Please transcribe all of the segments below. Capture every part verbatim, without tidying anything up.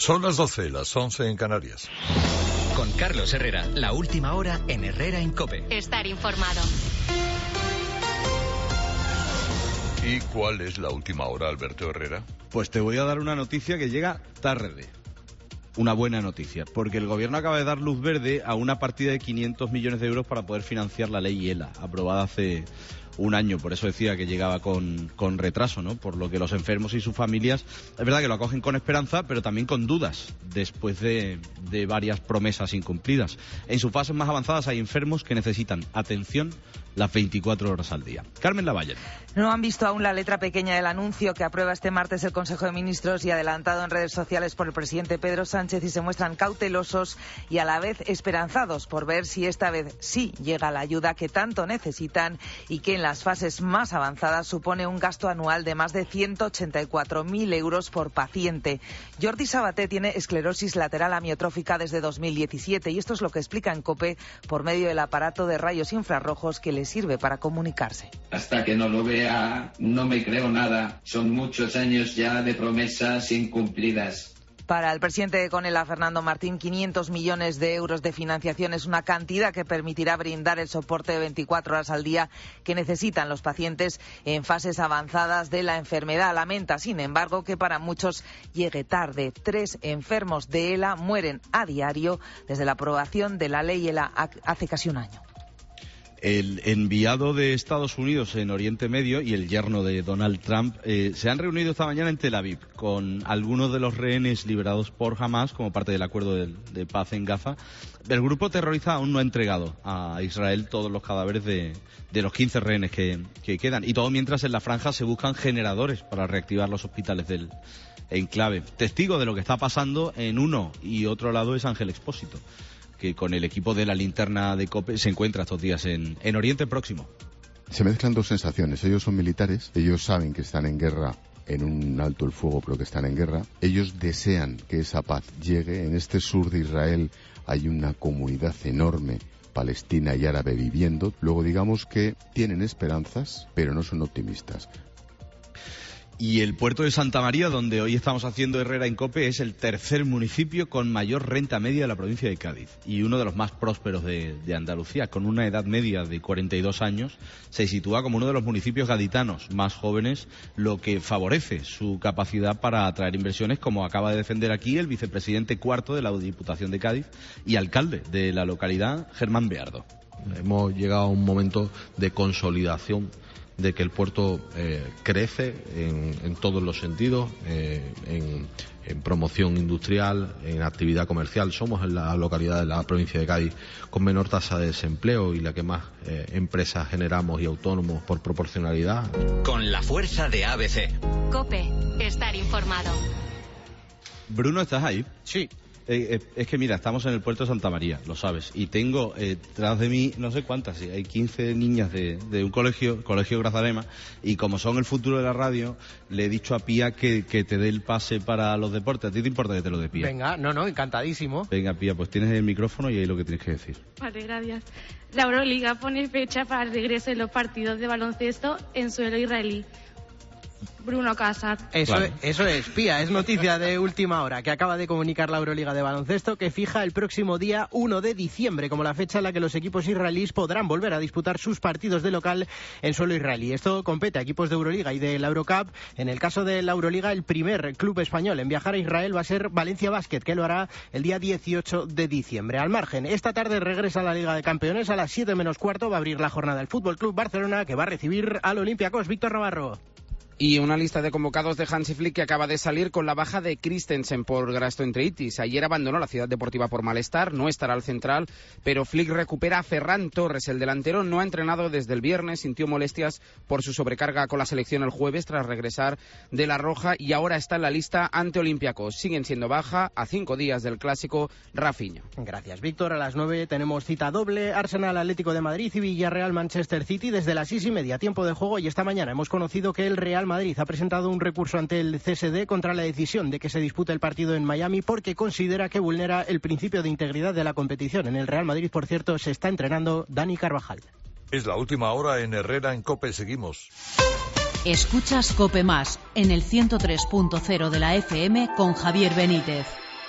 Son las doce, las once en Canarias. Con Carlos Herrera, la última hora en Herrera en COPE. Estar informado. ¿Y cuál es la última hora, Alberto Herrera? Pues te voy a dar una noticia que llega tarde. Una buena noticia, porque el gobierno acaba de dar luz verde a una partida de quinientos millones de euros para poder financiar la ley ELA, aprobada hace un año. Por eso decía que llegaba con, con retraso, ¿no? Por lo que los enfermos y sus familias, es verdad que lo acogen con esperanza, pero también con dudas, después de, de varias promesas incumplidas. En sus fases más avanzadas hay enfermos que necesitan atención las veinticuatro horas al día. Carmen Lavalle. No han visto aún la letra pequeña del anuncio que aprueba este martes el Consejo de Ministros y adelantado en redes sociales por el presidente Pedro Sánchez, y se muestran cautelosos y a la vez esperanzados por ver si esta vez sí llega la ayuda que tanto necesitan y que en las fases más avanzadas supone un gasto anual de más de ciento ochenta y cuatro mil euros por paciente. Jordi Sabaté tiene esclerosis lateral amiotrófica desde dos mil diecisiete y esto es lo que explica en COPE por medio del aparato de rayos infrarrojos que le sirve para comunicarse. Hasta que no lo vea, no me creo nada. Son muchos años ya de promesas incumplidas. Para el presidente de Conela, Fernando Martín, quinientos millones de euros de financiación es una cantidad que permitirá brindar el soporte de veinticuatro horas al día que necesitan los pacientes en fases avanzadas de la enfermedad. Lamenta, sin embargo, que para muchos llegue tarde. Tres enfermos de ELA mueren a diario desde la aprobación de la ley ELA hace casi un año. El enviado de Estados Unidos en Oriente Medio y el yerno de Donald Trump eh, se han reunido esta mañana en Tel Aviv con algunos de los rehenes liberados por Hamas como parte del acuerdo de, de paz en Gaza. El grupo terrorista aún no ha entregado a Israel todos los cadáveres de, de los quince rehenes que, que quedan. Y todo mientras en la franja se buscan generadores para reactivar los hospitales del enclave. Testigo de lo que está pasando en uno y otro lado es Ángel Expósito, que con el equipo de la linterna de COPE se encuentra estos días en, en Oriente Próximo. Se mezclan dos sensaciones. Ellos son militares, ellos saben que están en guerra, en un alto el fuego, pero que están en guerra. Ellos desean que esa paz llegue. En este sur de Israel hay una comunidad enorme, palestina y árabe, viviendo. Luego digamos que tienen esperanzas, pero no son optimistas. Y el puerto de Santa María, donde hoy estamos haciendo Herrera en COPE, es el tercer municipio con mayor renta media de la provincia de Cádiz y uno de los más prósperos de, de Andalucía. Con una edad media de cuarenta y dos años, se sitúa como uno de los municipios gaditanos más jóvenes, lo que favorece su capacidad para atraer inversiones, como acaba de defender aquí el vicepresidente cuarto de la Diputación de Cádiz y alcalde de la localidad, Germán Beardo. Hemos llegado a un momento de consolidación, de que el puerto eh, crece en, en todos los sentidos, eh, en, en promoción industrial, en actividad comercial. Somos en la localidad de la provincia de Cádiz con menor tasa de desempleo y la que más eh, empresas generamos y autónomos por proporcionalidad. Con la fuerza de A B C. COPE, estar informado. Bruno, ¿estás ahí? Sí. Eh, eh, es que mira, estamos en el puerto de Santa María, lo sabes, y tengo eh, tras de mí, no sé cuántas, sí, hay quince niñas de, de un colegio, Colegio Grazalema, y como son el futuro de la radio, le he dicho a Pía que, que te dé el pase para los deportes. ¿A ti te importa que te lo dé, Pía? Venga, no, no, encantadísimo. Venga, Pía, pues tienes el micrófono y ahí lo que tienes que decir. Vale, gracias. La Euroliga pone fecha para el regreso de los partidos de baloncesto en suelo israelí. Bruno Casar. Eso, Claro. eso es, Pía, es noticia de última hora que acaba de comunicar la Euroliga de baloncesto, que fija el próximo día uno de diciembre como la fecha en la que los equipos israelíes podrán volver a disputar sus partidos de local en suelo israelí. Esto compete a equipos de Euroliga y de la Eurocup. En el caso de la Euroliga, el primer club español en viajar a Israel va a ser Valencia Basket, que lo hará el día dieciocho de diciembre. Al margen, esta tarde regresa a la Liga de Campeones a las siete menos cuarto. Va a abrir la jornada el Fútbol Club Barcelona, que va a recibir al Olympiacos. Víctor Navarro. Y una lista de convocados de Hansi Flick que acaba de salir con la baja de Christensen por gastroenteritis. Ayer abandonó la Ciudad Deportiva por malestar, no estará al central, pero Flick recupera a Ferran Torres. El delantero no ha entrenado desde el viernes, sintió molestias por su sobrecarga con la selección el jueves tras regresar de la Roja y ahora está en la lista ante Olympiacos. Siguen siendo baja a cinco días del clásico Rafinha. Gracias, Víctor. A las nueve tenemos cita doble, Arsenal Atlético de Madrid y Villarreal Manchester City desde las seis y media, tiempo de juego, y esta mañana hemos conocido que el Real Madrid ha presentado un recurso ante el C S D contra la decisión de que se dispute el partido en Miami porque considera que vulnera el principio de integridad de la competición. En el Real Madrid, por cierto, se está entrenando Dani Carvajal. Es la última hora en Herrera en COPE. Seguimos. Escuchas COPE Más en el ciento tres punto cero de la F M con Javier Benítez.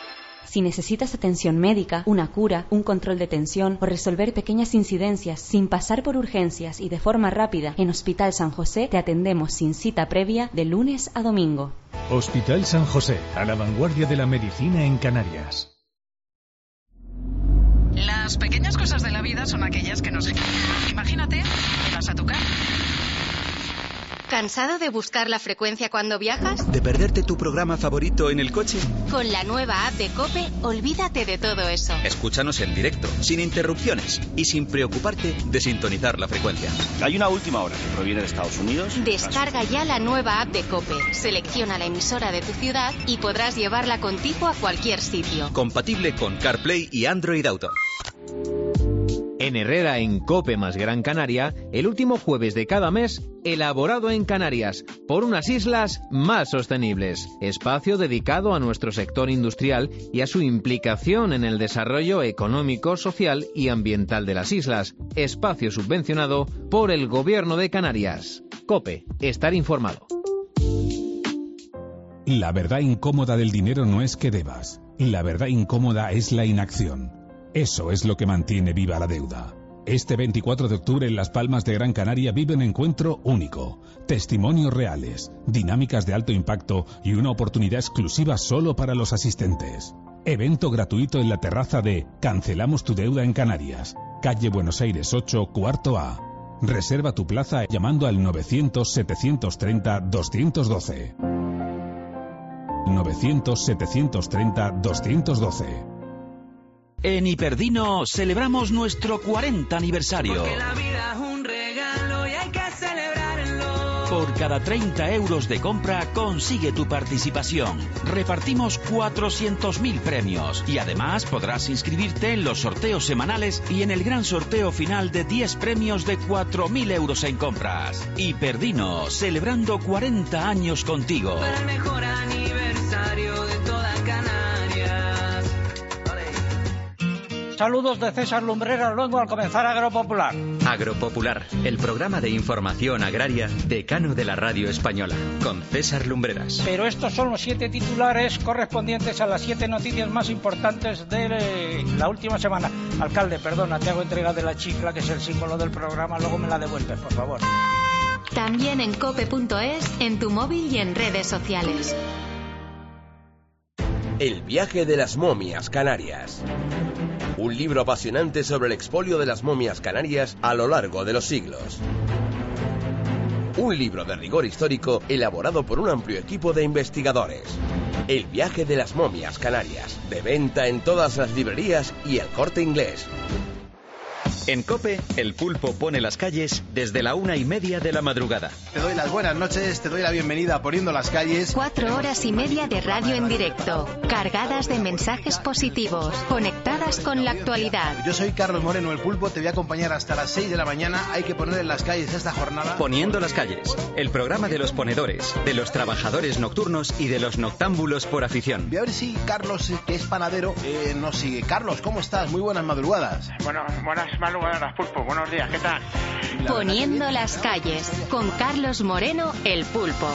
Si necesitas atención médica, una cura, un control de tensión o resolver pequeñas incidencias sin pasar por urgencias y de forma rápida, en Hospital San José te atendemos sin cita previa de lunes a domingo. Hospital San José, a la vanguardia de la medicina en Canarias. Las pequeñas cosas de la vida son aquellas que nos... Imagínate que vas a tu casa. ¿Cansado de buscar la frecuencia cuando viajas? ¿De perderte tu programa favorito en el coche? Con la nueva app de COPE, olvídate de todo eso. Escúchanos en directo, sin interrupciones y sin preocuparte de sintonizar la frecuencia. Hay una última hora que proviene de Estados Unidos. Descarga ya la nueva app de COPE. Selecciona la emisora de tu ciudad y podrás llevarla contigo a cualquier sitio. Compatible con CarPlay y Android Auto. En Herrera, en COPE más Gran Canaria, el último jueves de cada mes, elaborado en Canarias, por unas islas más sostenibles. Espacio dedicado a nuestro sector industrial y a su implicación en el desarrollo económico, social y ambiental de las islas. Espacio subvencionado por el Gobierno de Canarias. COPE, estar informado. La verdad incómoda del dinero no es que debas. La verdad incómoda es la inacción. Eso es lo que mantiene viva la deuda. Este veinticuatro de octubre en Las Palmas de Gran Canaria vive un encuentro único. Testimonios reales, dinámicas de alto impacto y una oportunidad exclusiva solo para los asistentes. Evento gratuito en la terraza de Cancelamos tu deuda en Canarias, calle Buenos Aires ocho, cuarto A. Reserva tu plaza llamando al novecientos, setecientos treinta, doscientos doce. novecientos, setecientos treinta, doscientos doce. En Hiperdino celebramos nuestro cuarenta aniversario. Porque la vida es un regalo y hay que celebrarlo. Por cada treinta euros de compra consigue tu participación. Repartimos cuatrocientos mil premios y además podrás inscribirte en los sorteos semanales y en el gran sorteo final de diez premios de cuatro mil euros en compras. Hiperdino, celebrando cuarenta años contigo. Para el mejor aniversario de toda Canarias. Saludos de César Lumbreras Luengo al comenzar Agropopular. Agropopular, el programa de información agraria decano de la radio española, con César Lumbreras. Pero estos son los siete titulares correspondientes a las siete noticias más importantes de la última semana. Alcalde, perdona, te hago entrega de la chifla, que es el símbolo del programa, luego me la devuelves, por favor. También en cope punto es, en tu móvil y en redes sociales. El viaje de las momias canarias. Un libro apasionante sobre el expolio de las momias canarias a lo largo de los siglos. Un libro de rigor histórico elaborado por un amplio equipo de investigadores. El viaje de las momias canarias. De venta en todas las librerías y El Corte Inglés. En COPE, el pulpo pone las calles desde la una y media de la madrugada. Te doy las buenas noches, te doy la bienvenida a Poniendo las Calles. Cuatro horas y media de radio en directo, cargadas de mensajes positivos, conectadas con la actualidad. Yo soy Carlos Moreno, el pulpo, te voy a acompañar hasta las seis de la mañana. Hay que poner en las calles esta jornada. Poniendo las calles, el programa de los ponedores, de los trabajadores nocturnos y de los noctámbulos por afición. Voy a ver si Carlos, que es panadero, eh, nos sigue. Carlos, ¿cómo estás? Muy buenas madrugadas. Bueno, buenas madrugadas. Buenas, Pulpo. Buenos días, ¿qué tal? Poniendo las calles, con Carlos Moreno, el pulpo.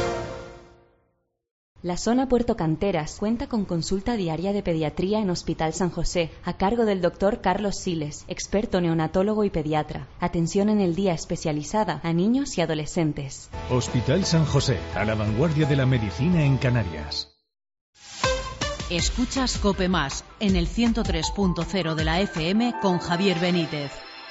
La zona Puerto Canteras cuenta con consulta diaria de pediatría en Hospital San José, a cargo del doctor Carlos Siles, experto neonatólogo y pediatra. Atención en el día especializada a niños y adolescentes. Hospital San José, a la vanguardia de la medicina en Canarias. Escuchas COPE Más, en el ciento tres punto cero de la F M con Javier Benítez.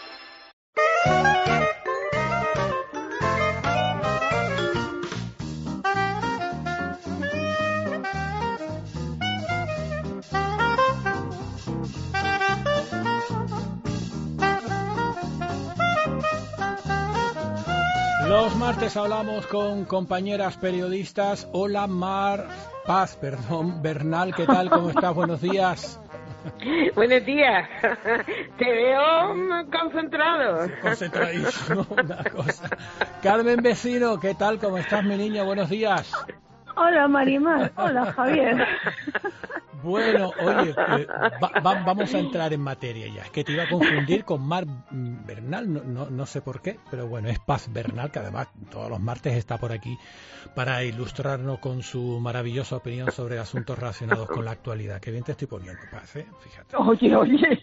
Los martes hablamos con compañeras periodistas. Hola, Mar... Paz, perdón, Bernal, ¿qué tal? ¿Cómo estás? Buenos días. Buenos días. Te veo concentrado. Concentradísimo, una cosa. Carmen Vecino, ¿qué tal? ¿Cómo estás, mi niña? Buenos días. Hola, Marimar. Hola, Javier. Bueno, oye, eh, va, va, vamos a entrar en materia ya. Es que te iba a confundir con Mar Bernal, no, no, no sé por qué, pero bueno, es Paz Bernal, que además todos los martes está por aquí para ilustrarnos con su maravillosa opinión sobre asuntos relacionados con la actualidad. Qué bien te estoy poniendo, Paz, ¿eh? Fíjate. Oye, oye.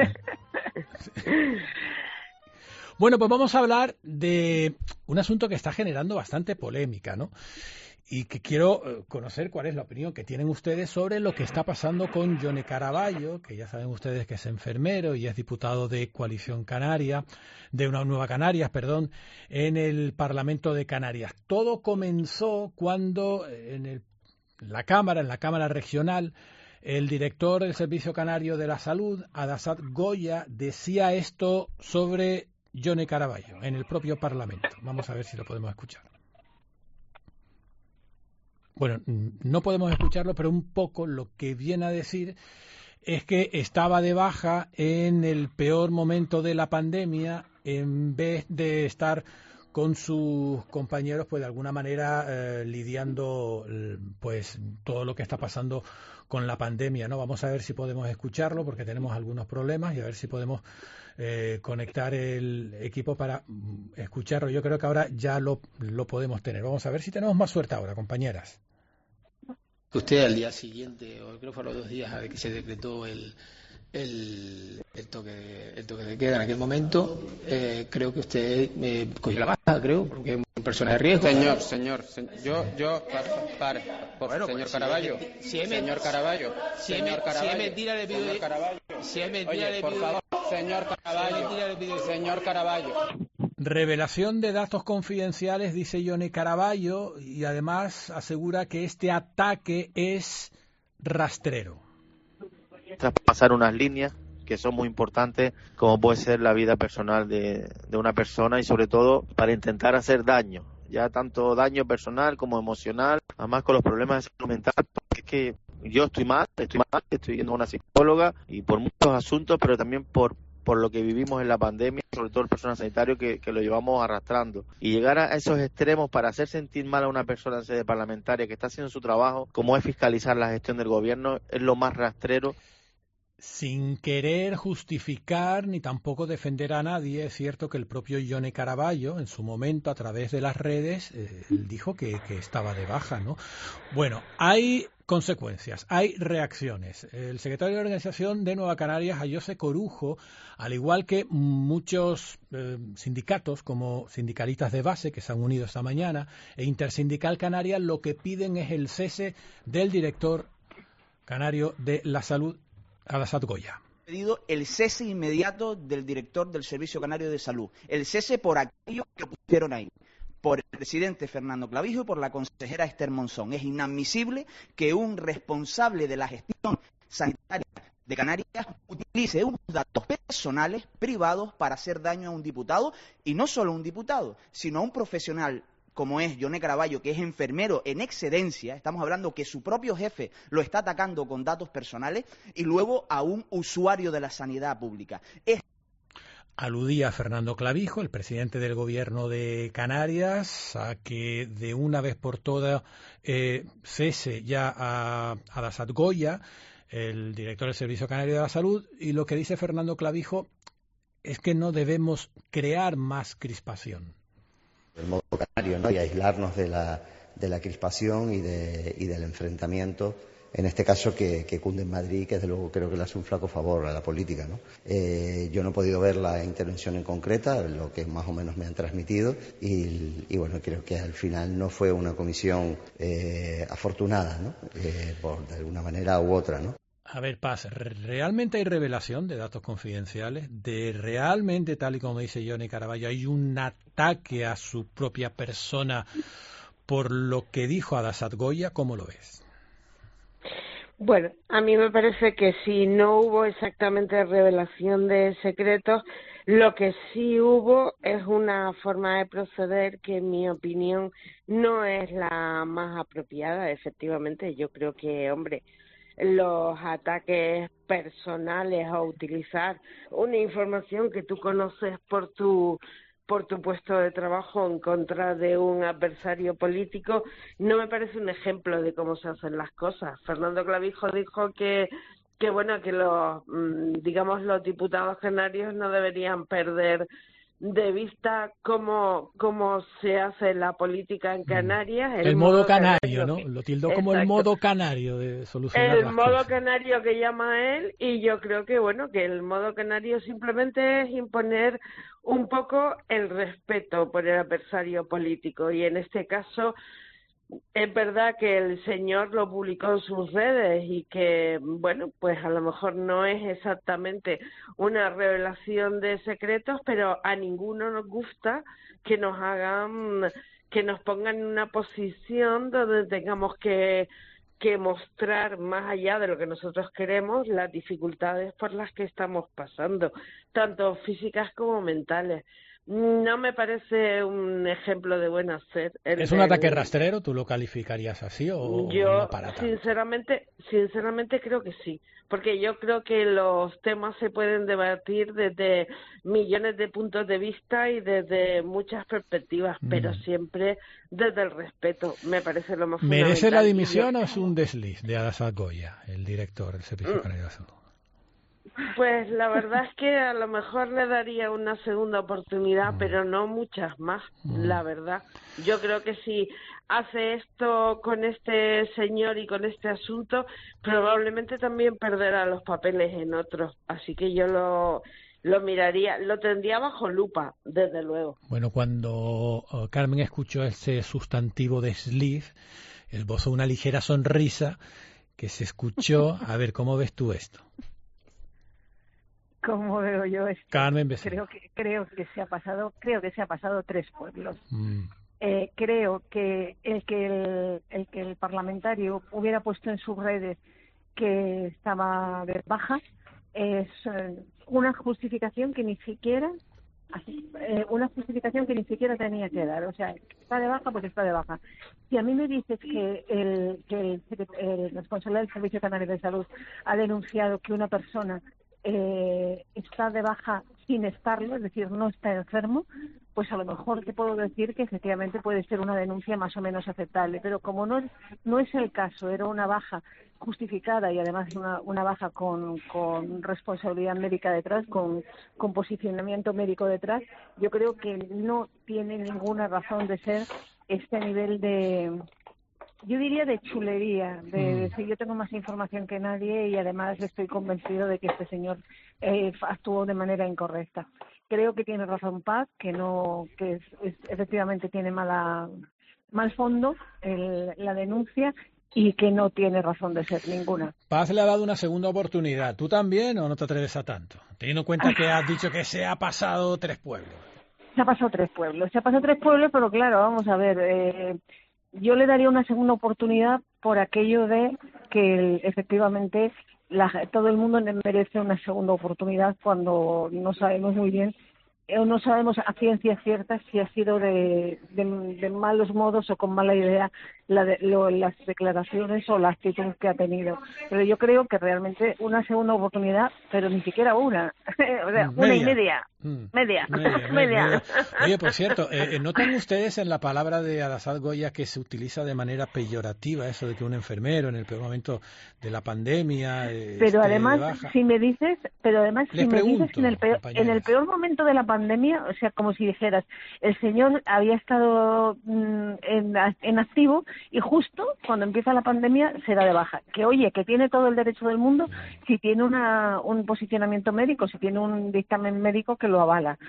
Bueno, pues vamos a hablar de un asunto que está generando bastante polémica, ¿no? Y que quiero conocer cuál es la opinión que tienen ustedes sobre lo que está pasando con Yone Caraballo, que ya saben ustedes que es enfermero y es diputado de Coalición Canaria, de una Nueva Canarias, perdón, en el Parlamento de Canarias. Todo comenzó cuando en el, la Cámara, en la Cámara Regional, el director del Servicio Canario de la Salud, Adasat Goya, decía esto sobre Yone Caraballo en el propio Parlamento. Vamos a ver si lo podemos escuchar. Bueno, no podemos escucharlo, pero un poco lo que viene a decir es que estaba de baja en el peor momento de la pandemia en vez de estar con sus compañeros, pues de alguna manera eh, lidiando pues todo lo que está pasando con la pandemia, ¿no? Vamos a ver si podemos escucharlo porque tenemos algunos problemas y a ver si podemos eh, conectar el equipo para escucharlo. Yo creo que ahora ya lo, lo podemos tener. Vamos a ver si tenemos más suerte ahora, compañeras. Usted al día siguiente, o creo que fue a los dos días de que se decretó el, el, el, toque, el toque de queda en aquel momento, eh, creo que usted eh, cogió la baja, creo, porque es una persona de riesgo. Señor, señor, señor yo, yo, pare, por, bueno, señor pues, Caraballo, si es, señor Caraballo, si es, señor Caraballo, si es mentira le pido, señor Caraballo, si es mentira oye, le por pido, favor, señor Caraballo, si es mentira, le pido, señor Caraballo. Revelación de datos confidenciales, dice Yone Caraballo, y además asegura que este ataque es rastrero. Traspasar unas líneas que son muy importantes, como puede ser la vida personal de, de una persona y sobre todo para intentar hacer daño, ya tanto daño personal como emocional, además con los problemas de salud mental, porque es que yo estoy mal, estoy mal, estoy yendo a una psicóloga y por muchos asuntos, pero también por por lo que vivimos en la pandemia, sobre todo el personal sanitario que, que lo llevamos arrastrando. Y llegar a esos extremos para hacer sentir mal a una persona en sede parlamentaria que está haciendo su trabajo, como es fiscalizar la gestión del gobierno, es lo más rastrero. Sin querer justificar ni tampoco defender a nadie, es cierto que el propio Yone Caraballo, en su momento, a través de las redes, eh, dijo que, que estaba de baja, ¿no? Bueno, hay consecuencias, hay reacciones. El secretario de Organización de Nueva Canarias, José Corujo, al igual que muchos eh, sindicatos, como Sindicalistas de Base, que se han unido esta mañana, e Intersindical Canaria, lo que piden es el cese del director canario de la Salud, Adasat Goya. Pedido el cese inmediato del director del Servicio Canario de Salud, el cese por aquellos que pusieron ahí, por el presidente Fernando Clavijo y por la consejera Esther Monzón. Es inadmisible que un responsable de la gestión sanitaria de Canarias utilice unos datos personales, privados, para hacer daño a un diputado, y no solo a un diputado, sino a un profesional como es Yone Caraballo, que es enfermero en excedencia. Estamos hablando que su propio jefe lo está atacando con datos personales, y luego a un usuario de la sanidad pública. Es Aludía a Fernando Clavijo, el presidente del gobierno de Canarias, a que de una vez por todas eh, cese ya a Adasat Goya, el director del Servicio Canario de la Salud, y lo que dice Fernando Clavijo es que no debemos crear más crispación. El modo canario, ¿no? Y aislarnos de la, de la crispación y, de, y del enfrentamiento, en este caso que, que cunde en Madrid, que desde luego creo que le hace un flaco favor a la política, ¿no? Eh, yo no he podido ver la intervención en concreta, lo que más o menos me han transmitido, y, y bueno, creo que al final no fue una comisión eh, afortunada, ¿no? Eh, por, de alguna manera u otra, ¿no? A ver, Paz, ¿realmente hay revelación de datos confidenciales? ¿De realmente, tal y como dice Yone Caraballo, hay un ataque a su propia persona por lo que dijo Adasat Goya? ¿Cómo lo ves? Bueno, a mí me parece que si no hubo exactamente revelación de secretos, lo que sí hubo es una forma de proceder que, en mi opinión, no es la más apropiada. Efectivamente, yo creo que, hombre, los ataques personales o utilizar una información que tú conoces por tu por tu puesto de trabajo en contra de un adversario político, no me parece un ejemplo de cómo se hacen las cosas. Fernando Clavijo dijo que que bueno, que los, digamos, los diputados canarios no deberían perder de vista cómo, cómo se hace la política en Canarias. El, el modo, modo canario, canario, ¿no? Que, lo tildó como exacto. El modo canario de solucionar El las modo cosas. canario que llama él, y yo creo que, bueno, que el modo canario simplemente es imponer un poco el respeto por el adversario político, y en este caso es verdad que el señor lo publicó en sus redes y que, bueno, pues a lo mejor no es exactamente una revelación de secretos, pero a ninguno nos gusta que nos hagan, que nos pongan en una posición donde tengamos que, que mostrar, más allá de lo que nosotros queremos, las dificultades por las que estamos pasando, tanto físicas como mentales. No me parece un ejemplo de buen hacer. ¿Es un ataque rastrero? ¿Tú lo calificarías así o yo, no para tanto? sinceramente, sinceramente creo que sí, porque yo creo que los temas se pueden debatir desde millones de puntos de vista y desde muchas perspectivas, mm. pero siempre desde el respeto. Me parece lo más fundamental. ¿Merece la dimisión yo... o es un desliz de Adasad Goya, el director del Servicio mm. Canario de Salud? Pues la verdad es que a lo mejor le daría una segunda oportunidad, mm. pero no muchas más, mm. la verdad. Yo creo que si hace esto con este señor y con este asunto, probablemente también perderá los papeles en otros. Así que yo lo, lo miraría, lo tendría bajo lupa, desde luego. Bueno, cuando uh, Carmen escuchó ese sustantivo desliz, esbozó una ligera sonrisa que se escuchó. A ver, ¿cómo ves tú esto? ¿Cómo veo yo esto? Carmen Becerra. Creo que creo que se ha pasado, creo que se ha pasado tres pueblos. Mm. Eh, creo que el que el, el que el parlamentario hubiera puesto en sus redes que estaba de baja es eh, una justificación que ni siquiera eh, una justificación que ni siquiera tenía que dar. O sea, está de baja, pues está de baja. Si a mí me dices que el que el, el responsable del Servicio Canario de Salud ha denunciado que una persona Eh, está de baja sin estarlo, es decir, no está enfermo, pues a lo mejor te puedo decir que efectivamente puede ser una denuncia más o menos aceptable, pero como no, no es el caso, era una baja justificada y además una, una baja con, con responsabilidad médica detrás, con, con posicionamiento médico detrás, yo creo que no tiene ninguna razón de ser este nivel de... Yo diría de chulería, de mm. decir yo tengo más información que nadie y además estoy convencido de que este señor eh, actuó de manera incorrecta. Creo que tiene razón Paz, que no, que es, es, efectivamente tiene mala, mal fondo el, la denuncia y que no tiene razón de ser ninguna. Paz le ha dado una segunda oportunidad. ¿Tú también o no te atreves a tanto? Teniendo en cuenta que has dicho que se ha pasado tres pueblos. Se ha pasado tres pueblos, se ha pasado tres pueblos, pero claro, vamos a ver... Eh, yo le daría una segunda oportunidad por aquello de que efectivamente la, todo el mundo merece una segunda oportunidad cuando no sabemos muy bien o no sabemos a ciencia cierta si ha sido de, de, de malos modos o con mala idea la de, lo, las declaraciones o la actitud que ha tenido. Pero yo creo que realmente una segunda oportunidad, pero ni siquiera una, o sea, una y media. Mm. Media. Media, media. media. Oye, por cierto, eh, ¿notan ustedes en la palabra de Adasad Goya que se utiliza de manera peyorativa eso de que un enfermero en el peor momento de la pandemia eh, pero además si me dices pero además Les si pregunto, me dices que en el peor en el peor momento de la pandemia, o sea, como si dijeras el señor había estado mm, en, en activo y justo cuando empieza la pandemia se da de baja, que oye, que tiene todo el derecho del mundo si tiene una un posicionamiento médico, si tiene un dictamen médico que lo avala.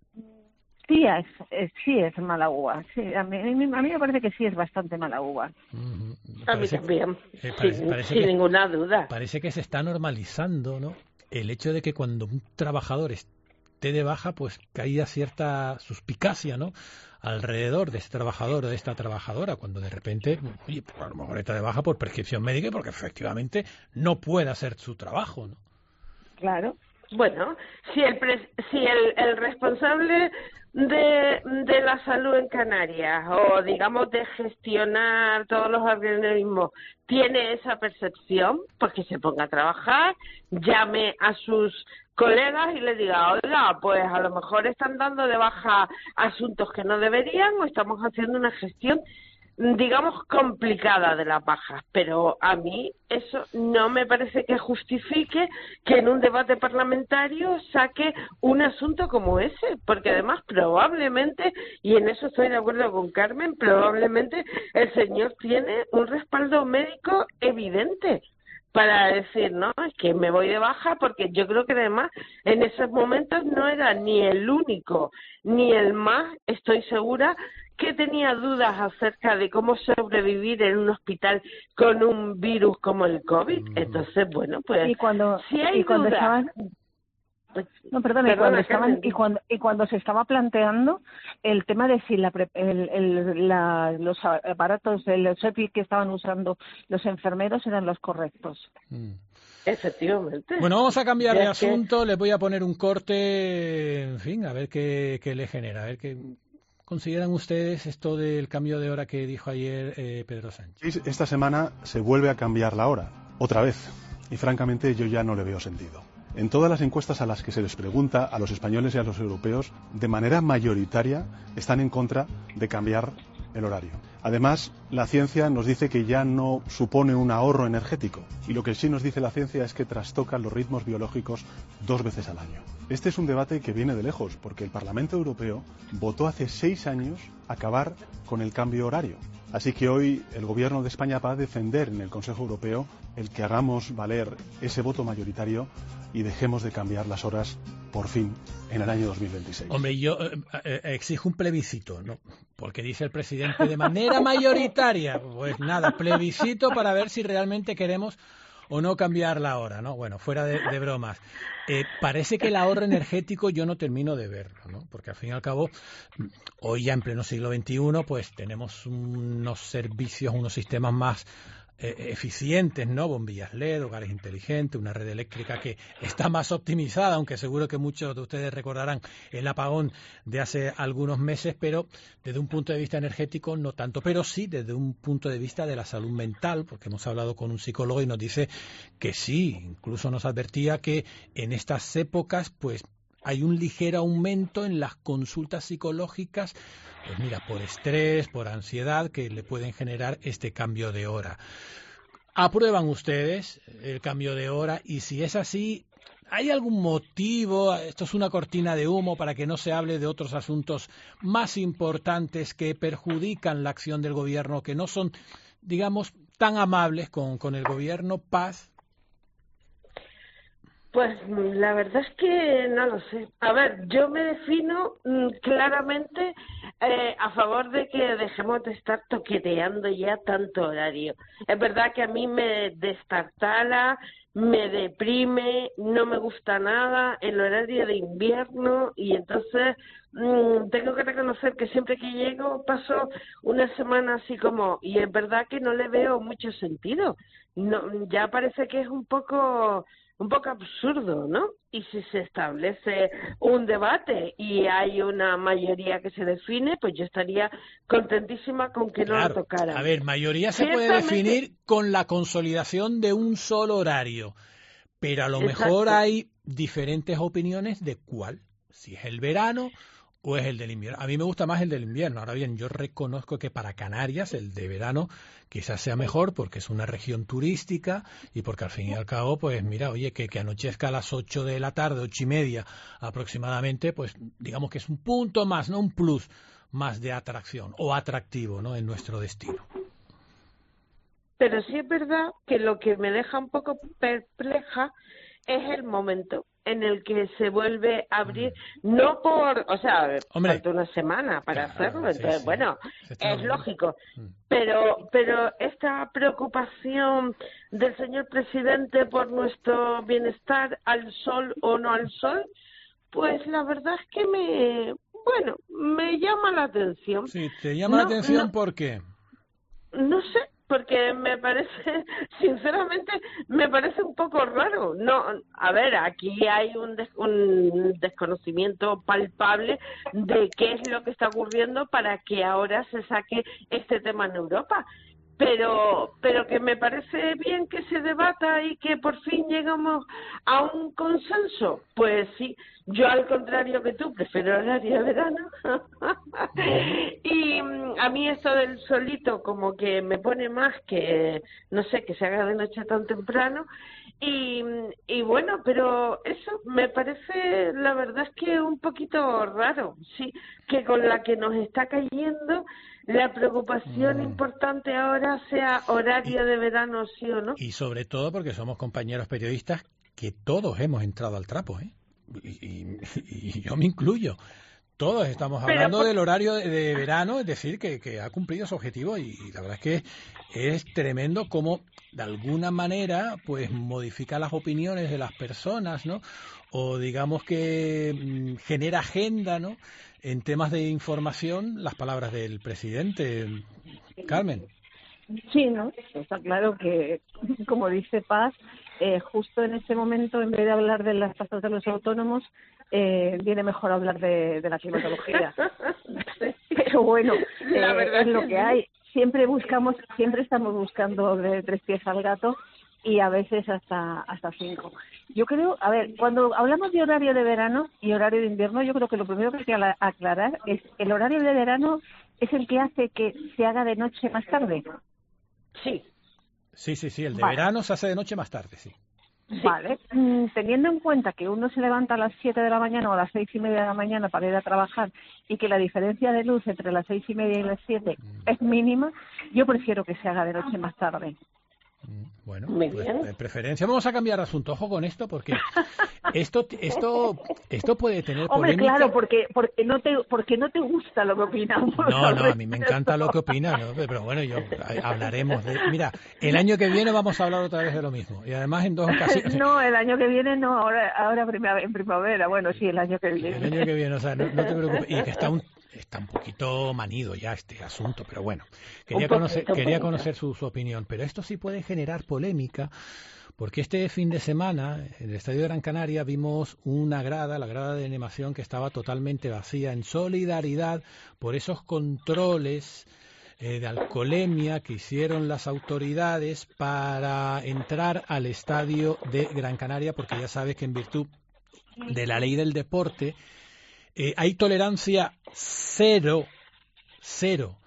Sí es, es, sí es mala uva. Sí, a, mí, a mí me parece que sí es bastante mala uva. Uh-huh. A mí también, eh, parece, sin, parece sin que, ninguna duda. Parece que se está normalizando, ¿no? El hecho de que cuando un trabajador esté de baja, pues que haya cierta suspicacia, ¿no? Alrededor de este trabajador o de esta trabajadora, cuando de repente, oye, pues a lo mejor está de baja por prescripción médica y porque efectivamente no puede hacer su trabajo, ¿no? Claro. Bueno, si el pres- si el, el responsable de, de la salud en Canarias o digamos de gestionar todos los organismos tiene esa percepción, pues que se ponga a trabajar, llame a sus colegas y les diga, oiga, pues a lo mejor están dando de baja asuntos que no deberían o estamos haciendo una gestión, digamos, complicada de las bajas, pero a mí eso no me parece que justifique que en un debate parlamentario saque un asunto como ese, porque además probablemente, y en eso estoy de acuerdo con Carmen, probablemente el señor tiene un respaldo médico evidente para decir, no, es que me voy de baja, porque yo creo que además en esos momentos no era ni el único ni el más, estoy segura, que tenía dudas acerca de cómo sobrevivir en un hospital con un virus como el COVID. Entonces, bueno, pues y cuando, si hay y cuando dudas... estaban, no, perdón, y cuando estaban y cuando y cuando se estaba planteando el tema de si la, el, el, la, los aparatos, los E P I que estaban usando los enfermeros eran los correctos. Mm. Efectivamente. Bueno, vamos a cambiar ya de que... asunto. Les voy a poner un corte, en fin, a ver qué, qué le genera, a ver qué consideran ustedes esto del cambio de hora que dijo ayer eh, Pedro Sánchez. Esta semana se vuelve a cambiar la hora, otra vez, y francamente yo ya no le veo sentido. En todas las encuestas a las que se les pregunta a los españoles y a los europeos, de manera mayoritaria están en contra de cambiar el horario. Además, la ciencia nos dice que ya no supone un ahorro energético, y lo que sí nos dice la ciencia es que trastoca los ritmos biológicos dos veces al año. Este es un debate que viene de lejos, porque el Parlamento Europeo votó hace seis años acabar con el cambio horario. Así que hoy el Gobierno de España va a defender en el Consejo Europeo el que hagamos valer ese voto mayoritario y dejemos de cambiar las horas por fin en el año dos mil veintiséis. Hombre, yo eh, eh, exijo un plebiscito, ¿no? Porque dice el presidente de manera mayoritaria. Pues nada, plebiscito para ver si realmente queremos o no cambiar la hora, ¿no? Bueno, fuera de, de bromas. Eh, parece que el ahorro energético yo no termino de verlo, ¿no? Porque al fin y al cabo, hoy ya en pleno siglo veintiuno, pues tenemos unos servicios, unos sistemas más eh, eficientes, ¿no? Bombillas L E D, hogares inteligentes, una red eléctrica que está más optimizada, aunque seguro que muchos de ustedes recordarán el apagón de hace algunos meses, pero desde un punto de vista energético no tanto, pero sí desde un punto de vista de la salud mental, porque hemos hablado con un psicólogo y nos dice que sí, incluso nos advertía que en estas épocas, pues hay un ligero aumento en las consultas psicológicas, pues mira, por estrés, por ansiedad, que le pueden generar este cambio de hora. ¿Aprueban ustedes el cambio de hora? Y si es así, ¿hay algún motivo? Esto es una cortina de humo para que no se hable de otros asuntos más importantes que perjudican la acción del gobierno, que no son, digamos, tan amables con, con el gobierno. Paz. Pues la verdad es que no lo sé. A ver, yo me defino mm, claramente eh, a favor de que dejemos de estar toqueteando ya tanto horario. Es verdad que a mí me destartala, me deprime, no me gusta nada el horario de invierno y entonces mmm, tengo que reconocer que siempre que llego paso una semana así como, y es verdad que no le veo mucho sentido. No, ya parece que es un poco... un poco absurdo, ¿no? Y si se establece un debate y hay una mayoría que se define, pues yo estaría contentísima con que claro, no lo tocara. A ver, mayoría se puede definir con la consolidación de un solo horario, pero a lo Exacto. mejor hay diferentes opiniones de cuál, si es el verano o es el del invierno. A mí me gusta más el del invierno. Ahora bien, yo reconozco que para Canarias el de verano quizás sea mejor porque es una región turística y porque al fin y al cabo, pues mira, oye, que, que anochezca a las ocho de la tarde, ocho y media aproximadamente, pues digamos que es un punto más, no un plus más de atracción o atractivo, ¿no? En nuestro destino. Pero sí es verdad que lo que me deja un poco perpleja es el momento en el que se vuelve a abrir, no por, o sea, Hombre, falta una semana para claro, hacerlo, entonces, sí, sí. bueno, es lógico, mm. pero pero esta preocupación del señor presidente por nuestro bienestar, al sol o no al sol, pues la verdad es que me, bueno, me llama la atención. Sí, ¿te llama no, la atención no, por qué? No sé, porque me parece, sinceramente, me parece un poco raro. No, a ver, aquí hay un, des, un desconocimiento palpable de qué es lo que está ocurriendo para que ahora se saque este tema en Europa. pero pero que me parece bien que se debata y que por fin llegamos a un consenso. Pues sí, yo al contrario que tú prefiero horario de verano y a mí esto del solito como que me pone más que, no sé, que se haga de noche tan temprano. Y, y bueno, pero eso me parece, la verdad es que un poquito raro, sí, que con la que nos está cayendo la preocupación mm. importante ahora sea horario de verano, sí o no. Y sobre todo porque somos compañeros periodistas que todos hemos entrado al trapo, ¿eh? Y, y, y yo me incluyo. Todos estamos hablando por... del horario de, de verano, es decir, que, que ha cumplido su objetivo y, y la verdad es que es tremendo cómo de alguna manera pues modifica las opiniones de las personas, ¿no? O digamos que mmm, genera agenda, ¿no? En temas de información, las palabras del presidente. Carmen. Sí, ¿no? Está claro que, como dice Paz, eh, justo en este momento, en vez de hablar de las tasas de los autónomos, eh, viene mejor hablar de, de la climatología. Pero bueno, eh, es lo que hay. Siempre buscamos, siempre estamos buscando de tres pies al gato y a veces hasta hasta cinco. Yo creo, a ver, cuando hablamos de horario de verano y horario de invierno, yo creo que lo primero que hay que aclarar es el horario de verano es el que hace que se haga de noche más tarde. Sí. Sí, sí, sí, el de vale. verano se hace de noche más tarde, sí. Vale, mm, teniendo en cuenta que uno se levanta a las siete de la mañana o a las seis y media de la mañana para ir a trabajar y que la diferencia de luz entre las seis y media y las siete mm. es mínima, yo prefiero que se haga de noche más tarde. Bueno, pues, de preferencia vamos a cambiar de asunto. Ojo con esto, porque esto esto esto puede tener Hombre, polémica. claro, porque porque no te porque no te gusta lo que opinamos. No, no, a mí me encanta lo que opinas, ¿no? Pero bueno, yo hablaremos de. Mira, el año que viene vamos a hablar otra vez de lo mismo y además en dos ocasiones. No, el año que viene no, ahora ahora en primavera. Bueno, sí, el año que viene. El año que viene, o sea, no, no te preocupes. Y que está un está un poquito manido ya este asunto, pero bueno, quería conocer quería conocer su, su opinión, pero esto sí puede generar polémica, porque este fin de semana en el Estadio de Gran Canaria vimos una grada, la grada de animación que estaba totalmente vacía, en solidaridad por esos controles eh, de alcoholemia que hicieron las autoridades para entrar al Estadio de Gran Canaria, porque ya sabes que en virtud de la ley del deporte Eh, hay tolerancia cero, cero,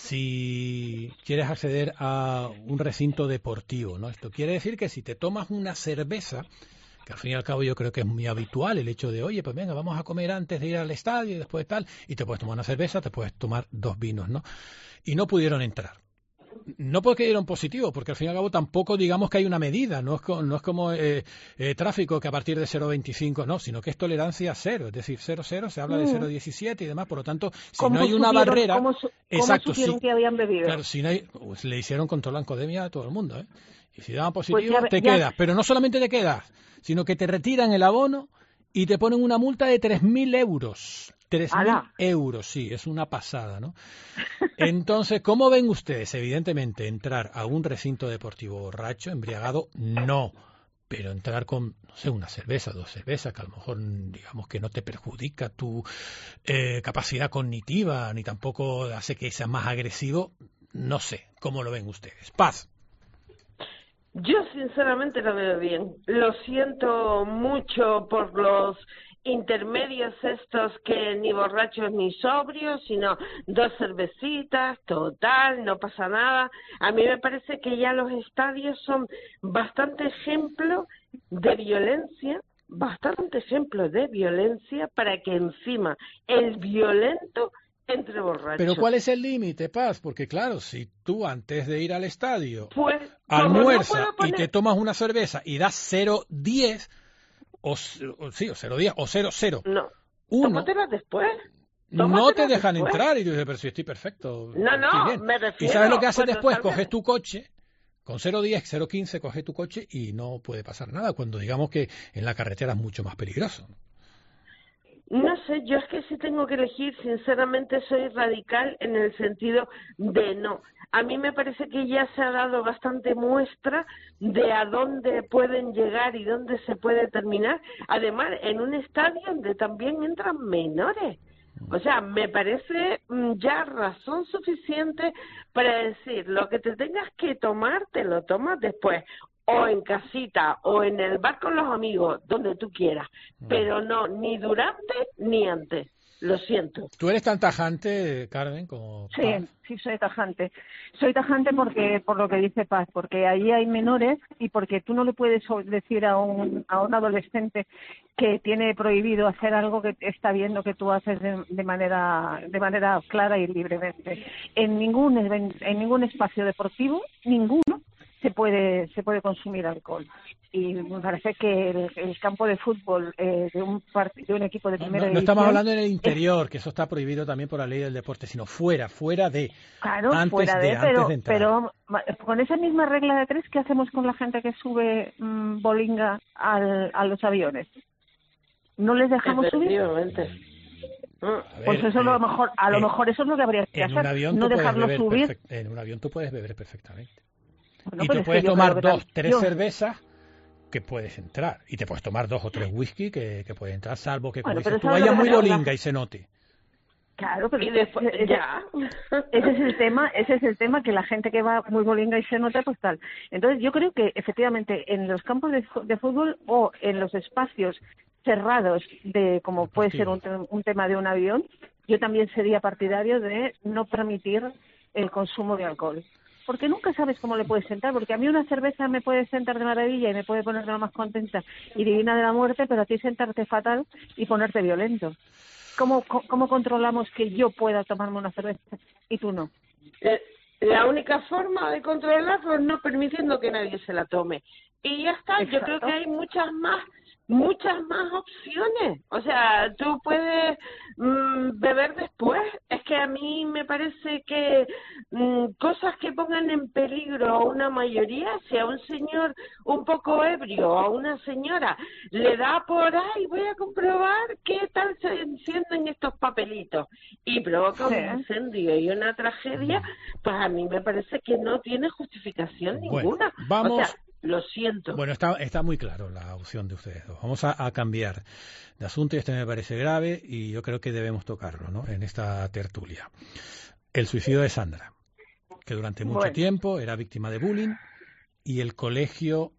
si quieres acceder a un recinto deportivo, ¿no? Esto quiere decir que si te tomas una cerveza, que al fin y al cabo yo creo que es muy habitual el hecho de, oye, pues venga, vamos a comer antes de ir al estadio y después tal, y te puedes tomar una cerveza, te puedes tomar dos vinos, ¿no? Y no pudieron entrar. No porque dieron positivo, porque al fin y al cabo tampoco digamos que hay una medida, no es, co no es como eh, eh, tráfico que a partir de cero coma veinticinco, no, sino que es tolerancia cero, es decir, cero coma cero, se habla de cero coma diecisiete y demás, por lo tanto, si no hay una barrera... ¿Cómo, su exacto, ¿cómo supieron sí, que habían bebido? Claro, si no hay, pues, le hicieron control de alcoholemia a todo el mundo, ¿eh? Y si daban positivo, pues ya, te ya. quedas, pero no solamente te quedas, sino que te retiran el abono y te ponen una multa de tres mil euros. tres mil euros, sí, es una pasada, ¿no? Entonces, ¿cómo ven ustedes? Evidentemente, entrar a un recinto deportivo borracho, embriagado, no. Pero entrar con, no sé, una cerveza, dos cervezas, que a lo mejor, digamos, que no te perjudica tu eh, capacidad cognitiva, ni tampoco hace que seas más agresivo, no sé. ¿Cómo lo ven ustedes? Paz. Yo sinceramente lo veo bien. Lo siento mucho por los intermedios estos que ni borrachos ni sobrios, sino dos cervecitas, total, no pasa nada. A mí me parece que ya los estadios son bastante ejemplo de violencia, bastante ejemplo de violencia para que encima el violento entre borrachos. Pero ¿cuál es el límite, Paz? Porque claro, si tú antes de ir al estadio pues, almuerzas no poner... y te tomas una cerveza y das cero coma diez, o, o sí, o cero coma diez, o cero coma cero. No, uno, tómatelas después. No te dejan después. entrar y tú dices, pero si estoy perfecto. No, no, bien. me refiero... ¿Y sabes lo que haces después? salga... Coges tu coche, con cero coma diez, cero coma quince, coges tu coche y no puede pasar nada, cuando digamos que en la carretera es mucho más peligroso. No sé, yo es que si tengo que elegir, sinceramente soy radical en el sentido de no. A mí me parece que ya se ha dado bastante muestra de a dónde pueden llegar y dónde se puede terminar. Además, en un estadio donde también entran menores. O sea, me parece ya razón suficiente para decir, lo que te tengas que tomar, te lo tomas después, o en casita, o en el bar con los amigos, donde tú quieras, pero no, ni durante ni antes. Lo siento. ¿Tú eres tan tajante, Carmen, como Sí, Paz? sí, soy tajante. Soy tajante porque por lo que dice Paz, porque ahí hay menores y porque tú no le puedes decir a un, a un adolescente que tiene prohibido hacer algo que está viendo que tú haces de, de manera de manera clara y libremente. En ningún en ningún espacio deportivo, ninguno, se puede se puede consumir alcohol. Y me parece que el, el campo de fútbol eh, de un part, de un equipo de primera no, no, no estamos hablando en el interior, es, que eso está prohibido también por la ley del deporte, sino fuera, fuera de, claro, antes fuera de, de, pero, antes de entrar. Pero con esa misma regla de tres, ¿qué hacemos con la gente que sube mmm, bolinga al, a los aviones? ¿No les dejamos subir? Ver, pues eso eh, a lo mejor, a lo eh, mejor eso es lo que habría que en hacer, un avión no dejarlo subir. Perfect, en un avión tú puedes beber perfectamente. Bueno, y tú puedes es que tomar dos, tal, tres yo... cervezas que puedes entrar. Y te puedes tomar dos o tres whisky que, que puedes entrar, salvo que bueno, como dices, tú vayas muy bolinga la... y se note. Claro, pero y después, ese, ya. ese es el tema, ese es el tema que la gente que va muy bolinga y se nota, pues tal. Entonces yo creo que efectivamente en los campos de, de fútbol o en los espacios cerrados de como puede ser un, un tema de un avión, yo también sería partidario de no permitir el consumo de alcohol. Porque nunca sabes cómo le puedes sentar, porque a mí una cerveza me puede sentar de maravilla y me puede poner de lo más contenta y divina de la muerte, pero a ti sentarte fatal y ponerte violento. ¿Cómo, cómo controlamos que yo pueda tomarme una cerveza y tú no? La única forma de controlarlo es no permitiendo que nadie se la tome. Y ya está. Exacto. Yo creo que hay muchas más muchas más opciones. O sea, tú puedes mmm, beber después. Es que a mí me parece que mmm, cosas que pongan en peligro a una mayoría, si a un señor un poco ebrio o a una señora le da por ahí, voy a comprobar qué tal se encienden estos papelitos y provoca sí. un incendio y una tragedia, pues a mí me parece que no tiene justificación bueno, ninguna. Vamos. O sea, lo siento. Bueno, está, está muy claro la opción de ustedes dos. Vamos a, a cambiar de asunto y este me parece grave y yo creo que debemos tocarlo, ¿no? En esta tertulia. El suicidio de Sandra, que durante mucho bueno. tiempo era víctima de bullying y el colegio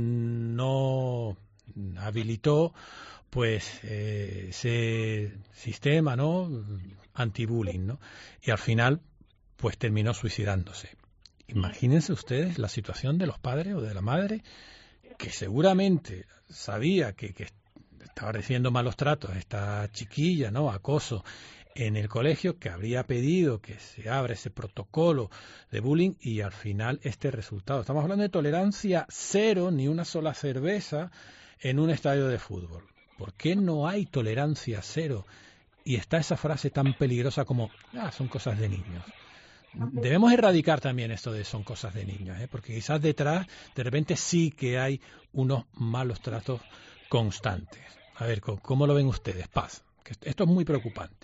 no habilitó pues eh, ese sistema, ¿no? Anti-bullying, ¿no? Y al final pues terminó suicidándose. Imagínense ustedes la situación de los padres o de la madre que seguramente sabía que, que estaba recibiendo malos tratos a esta chiquilla, ¿no? Acoso en el colegio, que habría pedido que se abra ese protocolo de bullying y al final este resultado. Estamos hablando de tolerancia cero, ni una sola cerveza en un estadio de fútbol. ¿Por qué no hay tolerancia cero? Y está esa frase tan peligrosa como, ah, son cosas de niños. Debemos erradicar también esto de son cosas de niños, ¿eh? Porque quizás detrás de repente sí que hay unos malos tratos constantes. A ver, ¿cómo lo ven ustedes? Paz, que esto es muy preocupante.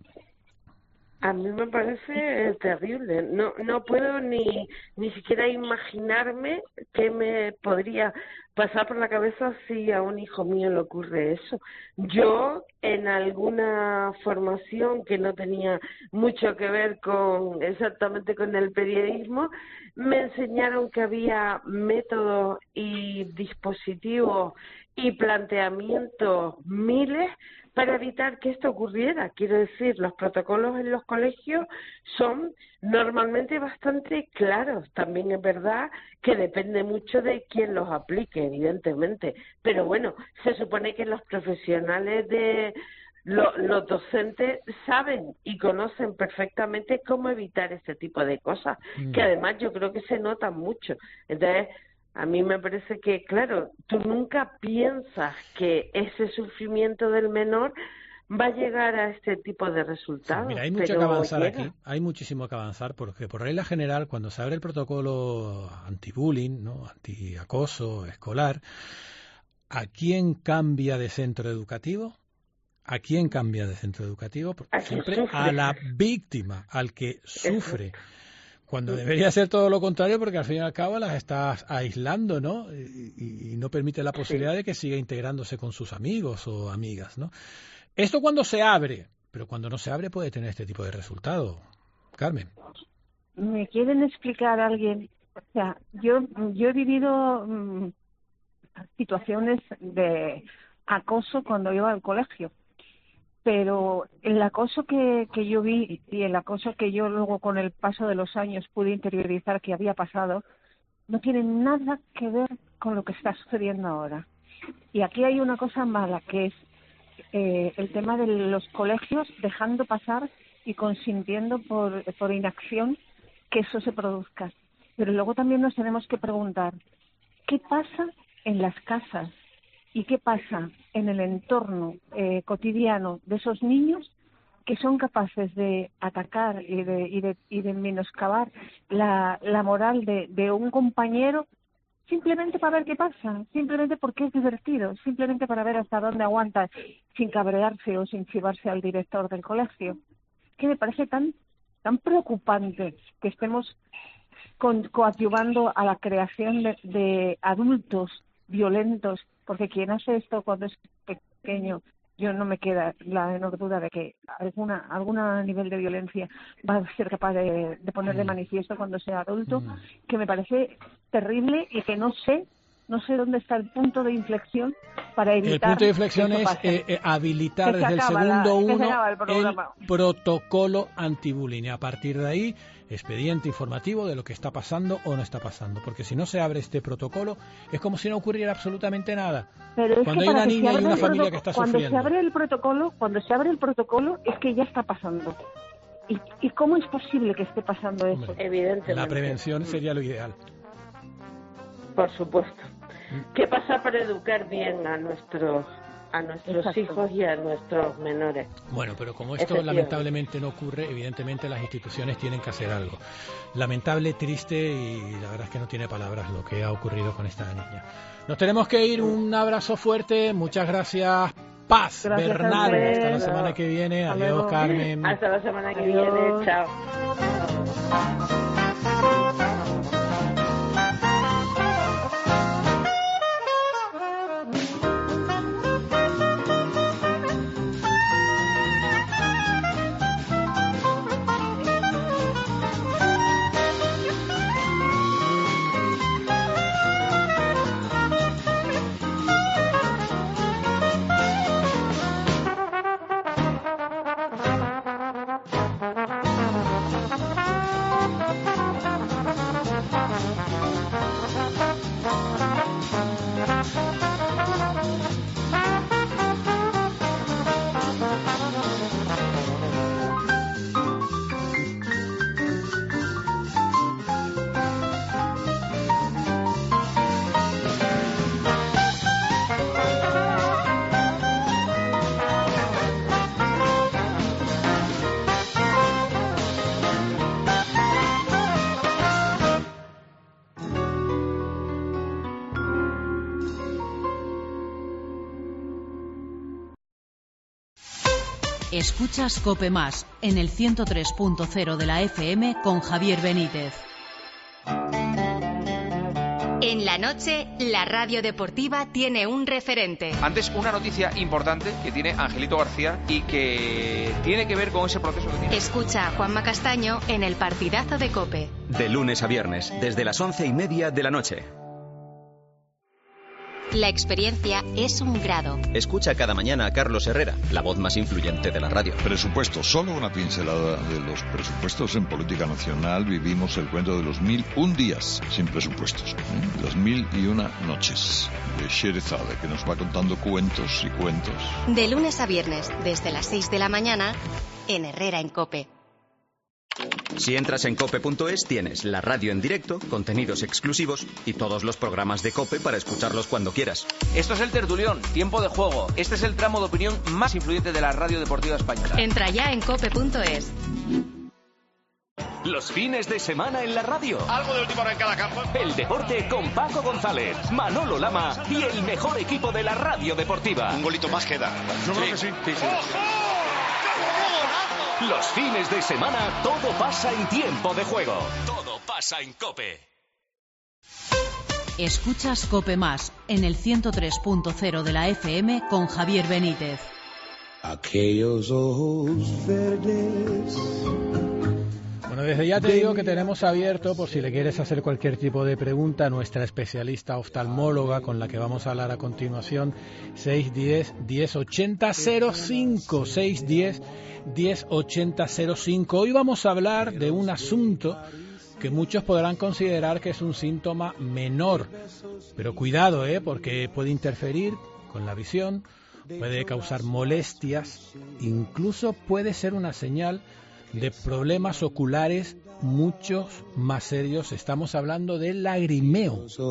A mí me parece terrible. No no puedo ni ni siquiera imaginarme qué me podría pasar por la cabeza si a un hijo mío le ocurre eso. Yo, en alguna formación que no tenía mucho que ver con exactamente con el periodismo, me enseñaron que había métodos y dispositivos y planteamientos miles para evitar que esto ocurriera. Quiero decir, los protocolos en los colegios son normalmente bastante claros. También es verdad que depende mucho de quién los aplique, evidentemente. Pero bueno, se supone que los profesionales de lo, los docentes saben y conocen perfectamente cómo evitar este tipo de cosas, mm. que además yo creo que se notan mucho. Entonces, a mí me parece que, claro, tú nunca piensas que ese sufrimiento del menor va a llegar a este tipo de resultados. Sí, mira, hay mucho pero que avanzar llega. aquí, hay muchísimo que avanzar, porque por regla general, cuando se abre el protocolo anti-bullying, ¿no? Anti-acoso escolar, ¿a quién cambia de centro educativo? ¿A quién cambia de centro educativo? Porque siempre sufre. A la víctima, al que sufre. Eso. Cuando debería ser todo lo contrario, porque al fin y al cabo las estás aislando, ¿no? Y, y no permite la posibilidad sí. de que siga integrándose con sus amigos o amigas, ¿no? Esto cuando se abre, pero cuando no se abre puede tener este tipo de resultado. Carmen. ¿Me quieren explicar a alguien? O sea, yo, yo he vivido mmm, situaciones de acoso cuando iba al colegio, pero el acoso que, que yo vi y el acoso que yo luego con el paso de los años pude interiorizar que había pasado no tiene nada que ver con lo que está sucediendo ahora. Y aquí hay una cosa mala, que es eh, el tema de los colegios dejando pasar y consintiendo por, por inacción que eso se produzca. Pero luego también nos tenemos que preguntar, ¿qué pasa en las casas y qué pasa en el entorno eh, cotidiano de esos niños que son capaces de atacar y de, y de, y de menoscabar la, la moral de, de un compañero simplemente para ver qué pasa, simplemente porque es divertido, simplemente para ver hasta dónde aguanta sin cabrearse o sin chivarse al director del colegio? Que me parece tan, tan preocupante que estemos Con, coadyuvando a la creación de, de adultos violentos, porque quien hace esto cuando es pequeño, yo no me queda la menor duda de que alguna alguna nivel de violencia va a ser capaz de, de poner de manifiesto cuando sea adulto, mm. que me parece terrible y que no sé no sé dónde está el punto de inflexión para evitar. El punto de inflexión es eh, eh, habilitar que desde el segundo la, uno el, el protocolo antibullying. A partir de ahí, expediente informativo de lo que está pasando o no está pasando. Porque si no se abre este protocolo, es como si no ocurriera absolutamente nada. Pero es cuando que hay una niña y una familia que está cuando sufriendo. Se abre el protocolo, cuando se abre el protocolo, es que ya está pasando. ¿Y, y cómo es posible que esté pasando eso? Hombre, evidentemente. La prevención sería lo ideal. Por supuesto. ¿Qué pasa para educar bien a nuestros a nuestros Exacto. hijos y a nuestros menores? Bueno, pero como esto lamentablemente no ocurre, evidentemente las instituciones tienen que hacer algo. Lamentable, triste y la verdad es que no tiene palabras lo que ha ocurrido con esta niña. Nos tenemos que ir, un abrazo fuerte, muchas gracias. Paz, gracias Bernal, hasta la semana que viene. Hasta Adiós, luego. Carmen. Hasta la semana que Adiós. viene, chao. Escuchas COPE Más en el ciento tres punto cero de la F M con Javier Benítez. En la noche, la radio deportiva tiene un referente. Antes, una noticia importante que tiene Angelito García y que tiene que ver con ese proceso que tiene. Escucha a Juanma Castaño en el partidazo de COPE. De lunes a viernes, desde las once y media de la noche. La experiencia es un grado. Escucha cada mañana a Carlos Herrera, la voz más influyente de la radio. Presupuesto, solo una pincelada de los presupuestos en política nacional. Vivimos el cuento de los mil un días sin presupuestos, ¿eh? Las mil y una noches de Sherezade, que nos va contando cuentos y cuentos. De lunes a viernes, desde las seis de la mañana, en Herrera en COPE. Si entras en cope punto es, tienes la radio en directo, contenidos exclusivos y todos los programas de COPE para escucharlos cuando quieras. Esto es el Tertulión, tiempo de juego. Este es el tramo de opinión más influyente de la radio deportiva española. Entra ya en cope punto es. Los fines de semana en la radio. Algo de última hora en cada campo. El deporte con Paco González, Manolo Lama y el mejor equipo de la radio deportiva. Un golito más queda. Yo sí. creo que sí. sí, sí. Los fines de semana todo pasa en tiempo de juego. Todo pasa en COPE. Escuchas COPE Más en el ciento tres punto cero de la F M con Javier Benítez. aquellos ojos verdes. Bueno, desde ya te digo que tenemos abierto, por si le quieres hacer cualquier tipo de pregunta, nuestra especialista oftalmóloga con la que vamos a hablar a continuación, seis uno cero, diez ochenta cero cinco, seis uno cero, diez ochenta cero cinco. Hoy vamos a hablar de un asunto que muchos podrán considerar que es un síntoma menor, pero cuidado, ¿eh? Porque puede interferir con la visión, puede causar molestias, incluso puede ser una señal de problemas oculares muchos más serios. Estamos hablando del lagrimeo. Es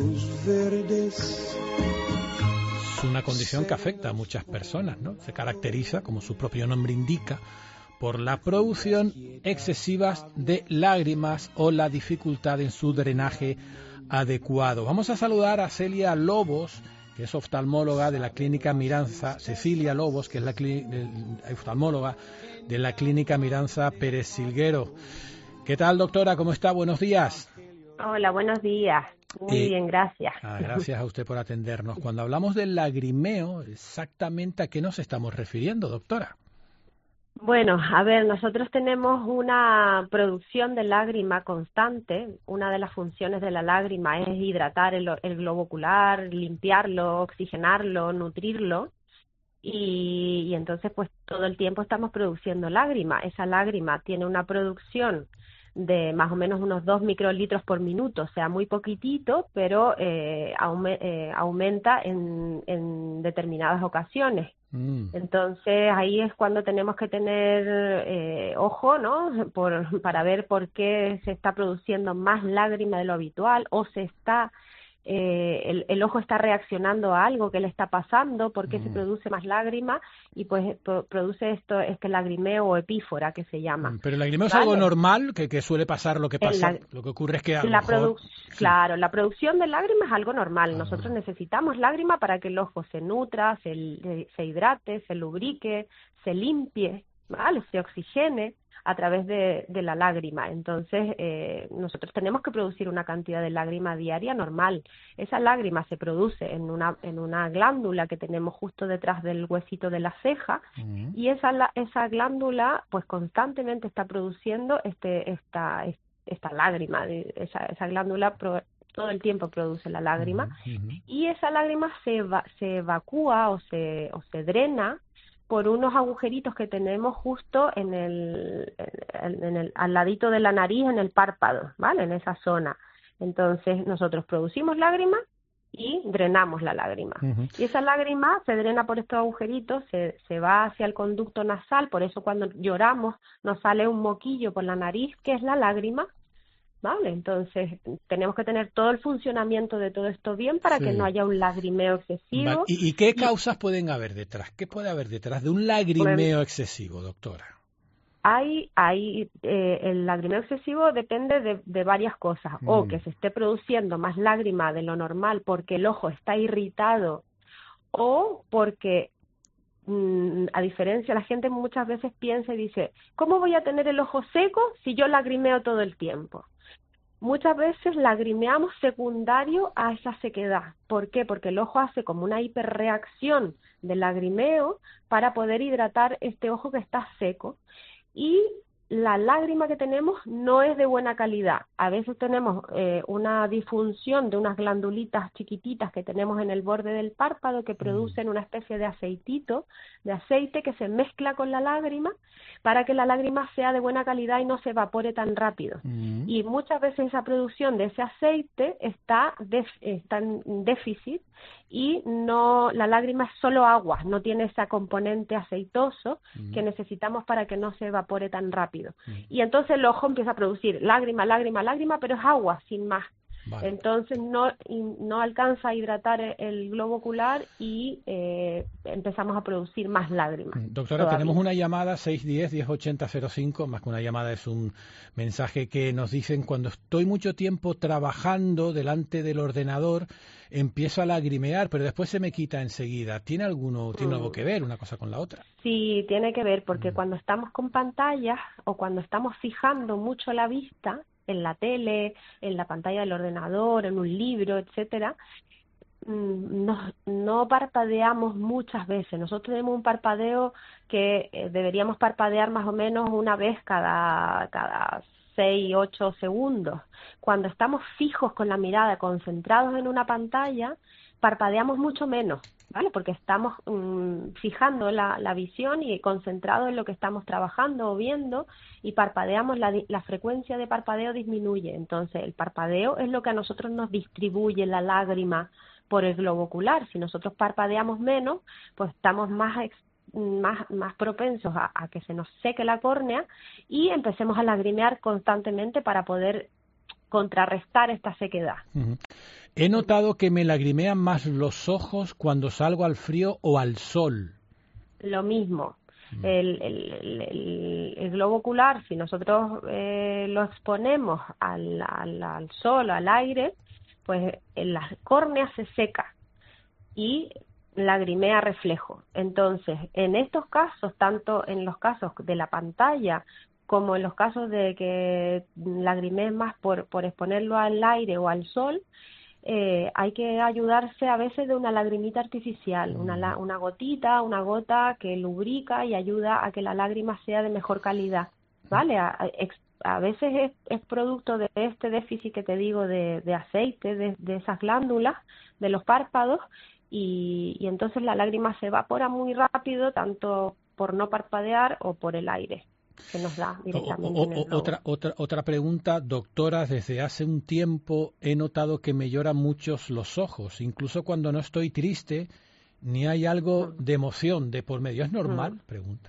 una condición que afecta a muchas personas, ¿no? Se caracteriza, como su propio nombre indica, por la producción excesiva de lágrimas o la dificultad en su drenaje adecuado. Vamos a saludar a Celia Lobos, que es oftalmóloga de la Clínica Miranza, Cecilia Lobos, que es la oftalmóloga de la Clínica Miranza Pérez Silguero. ¿Qué tal, doctora? ¿Cómo está? Buenos días. Hola, buenos días. Muy eh, bien, gracias. Ah, gracias a usted por atendernos. Cuando hablamos del lagrimeo, ¿exactamente a qué nos estamos refiriendo, doctora? Bueno, a ver, nosotros tenemos una producción de lágrima constante. Una de las funciones de la lágrima es hidratar el, el globo ocular, limpiarlo, oxigenarlo, nutrirlo. Y, y entonces pues todo el tiempo estamos produciendo lágrima. Esa lágrima tiene una producción de más o menos unos dos microlitros por minuto, o sea, muy poquitito, pero eh, aume, eh, aumenta en, en determinadas ocasiones. Mm. Entonces ahí es cuando tenemos que tener eh, ojo, ¿no? Por, para ver por qué se está produciendo más lágrima de lo habitual o se está Eh, el, el ojo está reaccionando a algo que le está pasando, por qué mm. se produce más lágrima y pues pro, produce esto este lagrimeo o epífora que se llama. Pero el lagrimeo ¿vale? es algo normal, que, que suele pasar lo que pasa, la, lo que ocurre es que a lo la mejor... sí. Claro, la producción de lágrimas es algo normal. Ah. Nosotros necesitamos lágrima para que el ojo se nutra, se, se hidrate, se lubrique, se limpie, ¿vale? Se oxigene a través de, de la lágrima. Entonces, eh, nosotros tenemos que producir una cantidad de lágrima diaria normal. Esa lágrima se produce en una en una glándula que tenemos justo detrás del huesito de la ceja, uh-huh. y esa esa glándula, pues constantemente está produciendo este esta esta lágrima. Esa esa glándula pro, todo el tiempo produce la lágrima, uh-huh. y esa lágrima se eva, se evacúa o se o se drena por unos agujeritos que tenemos justo en el, en el, al ladito de la nariz, en el párpado, ¿vale? En esa zona. Entonces nosotros producimos lágrima y drenamos la lágrima. Uh-huh. Y esa lágrima se drena por estos agujeritos, se, se va hacia el conducto nasal, por eso cuando lloramos nos sale un moquillo por la nariz, que es la lágrima. Vale, entonces tenemos que tener todo el funcionamiento de todo esto bien para sí. que no haya un lagrimeo excesivo. Vale. ¿Y, ¿Y qué causas y, pueden haber detrás? ¿Qué puede haber detrás de un lagrimeo pues, excesivo, doctora? Hay, hay eh, el lagrimeo excesivo depende de, de varias cosas. Mm. O que se esté produciendo más lágrima de lo normal porque el ojo está irritado, o porque mm, a diferencia, la gente muchas veces piensa y dice, ¿cómo voy a tener el ojo seco si yo lagrimeo todo el tiempo? Muchas veces lagrimeamos secundario a esa sequedad. ¿Por qué? Porque el ojo hace como una hiperreacción de lagrimeo para poder hidratar este ojo que está seco. Y la lágrima que tenemos no es de buena calidad. A veces tenemos eh, una disfunción de unas glandulitas chiquititas que tenemos en el borde del párpado que producen una especie de aceitito, de aceite que se mezcla con la lágrima para que la lágrima sea de buena calidad y no se evapore tan rápido. Mm. Y muchas veces esa producción de ese aceite está, def, está en déficit y no la lágrima es solo agua, no tiene ese componente aceitoso mm. que necesitamos para que no se evapore tan rápido. Mm. Y entonces el ojo empieza a producir lágrima, lágrima, lágrima, pero es agua, sin más. Vale. Entonces no no alcanza a hidratar el globo ocular y eh, empezamos a producir más lágrimas. Doctora, todavía tenemos una llamada seis uno cero, diez ochenta cero cinco, más que una llamada es un mensaje que nos dicen: cuando estoy mucho tiempo trabajando delante del ordenador empiezo a lagrimear, pero después se me quita enseguida. ¿Tiene alguno tiene mm. algo que ver una cosa con la otra? Sí, tiene que ver, porque mm. cuando estamos con pantallas o cuando estamos fijando mucho la vista en la tele, en la pantalla del ordenador, en un libro, etcétera, no, no parpadeamos muchas veces. Nosotros tenemos un parpadeo que eh, deberíamos parpadear más o menos una vez cada, cada seis, ocho segundos. Cuando estamos fijos con la mirada, concentrados en una pantalla, parpadeamos mucho menos, ¿vale? Porque estamos mmm, fijando la, la visión y concentrados en lo que estamos trabajando o viendo, y parpadeamos, la, la frecuencia de parpadeo disminuye. Entonces, el parpadeo es lo que a nosotros nos distribuye la lágrima por el globo ocular. Si nosotros parpadeamos menos, pues estamos más más más propensos a, a que se nos seque la córnea y empecemos a lagrimear constantemente para poder contrarrestar esta sequedad. Uh-huh. He notado que me lagrimean más los ojos cuando salgo al frío o al sol. Lo mismo. Uh-huh. El, el, el, el globo ocular, si nosotros eh, lo exponemos al, al, al sol, al aire, pues en la córnea se seca y lagrimea reflejo. Entonces, en estos casos, tanto en los casos de la pantalla como en los casos de que lagrimee más por, por exponerlo al aire o al sol, eh, hay que ayudarse a veces de una lagrimita artificial, una, una gotita, una gota que lubrica y ayuda a que la lágrima sea de mejor calidad, ¿vale? A, a, a veces es, es producto de este déficit que te digo de, de aceite, de, de esas glándulas, de los párpados, y, y entonces la lágrima se evapora muy rápido, tanto por no parpadear o por el aire que nos da directamente. O, o, en el globo. otra, otra, otra pregunta, doctora, desde hace un tiempo he notado que me lloran muchos los ojos, incluso cuando no estoy triste, ni hay algo mm. de emoción de por medio. ¿Es normal? Mm. Pregunta.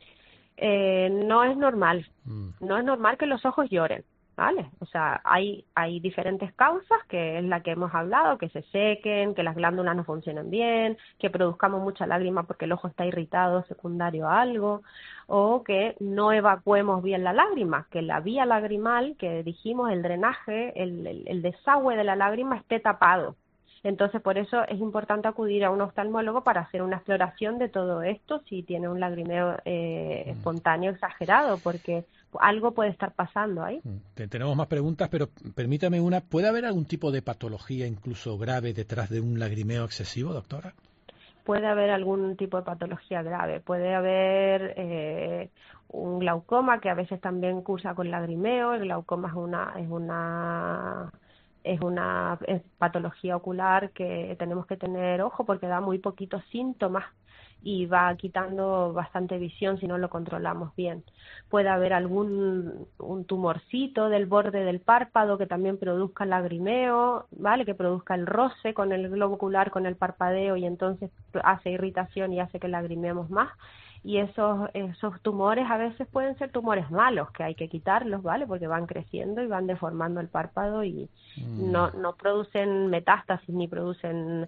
Eh, no es normal, mm. no es normal que los ojos lloren, ¿vale? O sea, hay hay diferentes causas, que es la que hemos hablado, que se sequen, que las glándulas no funcionen bien, que produzcamos mucha lágrima porque el ojo está irritado secundario a algo, o que no evacuemos bien la lágrima, que la vía lagrimal, que dijimos, el drenaje, el, el, el desagüe de la lágrima esté tapado. Entonces, por eso es importante acudir a un oftalmólogo para hacer una exploración de todo esto, si tiene un lagrimeo eh, espontáneo exagerado, porque algo puede estar pasando ahí. Tenemos más preguntas, pero permítame una. ¿Puede haber algún tipo de patología incluso grave detrás de un lagrimeo excesivo, doctora? Puede haber algún tipo de patología grave. Puede haber eh, un glaucoma, que a veces también cursa con lagrimeo. El glaucoma es una... Es una es una es patología ocular que tenemos que tener ojo porque da muy poquitos síntomas y va quitando bastante visión si no lo controlamos bien. Puede haber algún un tumorcito del borde del párpado que también produzca lagrimeo, ¿vale? Que produzca el roce con el globo ocular, con el parpadeo, y entonces hace irritación y hace que lagrimeemos más. Y esos esos tumores a veces pueden ser tumores malos, que hay que quitarlos, ¿vale? Porque van creciendo y van deformando el párpado y mm. no no producen metástasis ni producen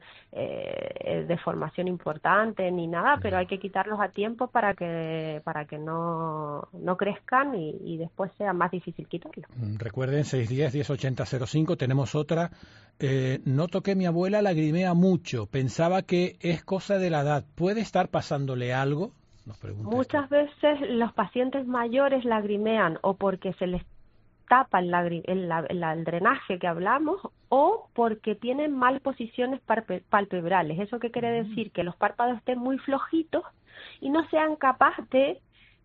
eh, deformación importante ni nada, pero hay que quitarlos a tiempo para que para que no no crezcan y, y después sea más difícil quitarlos. Recuerden, seis uno cero, diez ochenta cero cinco, tenemos otra. Eh, noto que mi abuela lagrimea mucho, pensaba que es cosa de la edad. ¿Puede estar pasándole algo? Muchas esto. veces los pacientes mayores lagrimean o porque se les tapa el, lagri el, el, el drenaje que hablamos, o porque tienen mal posiciones palpebrales. ¿Eso qué quiere decir? Que los párpados estén muy flojitos y no sean capaces de,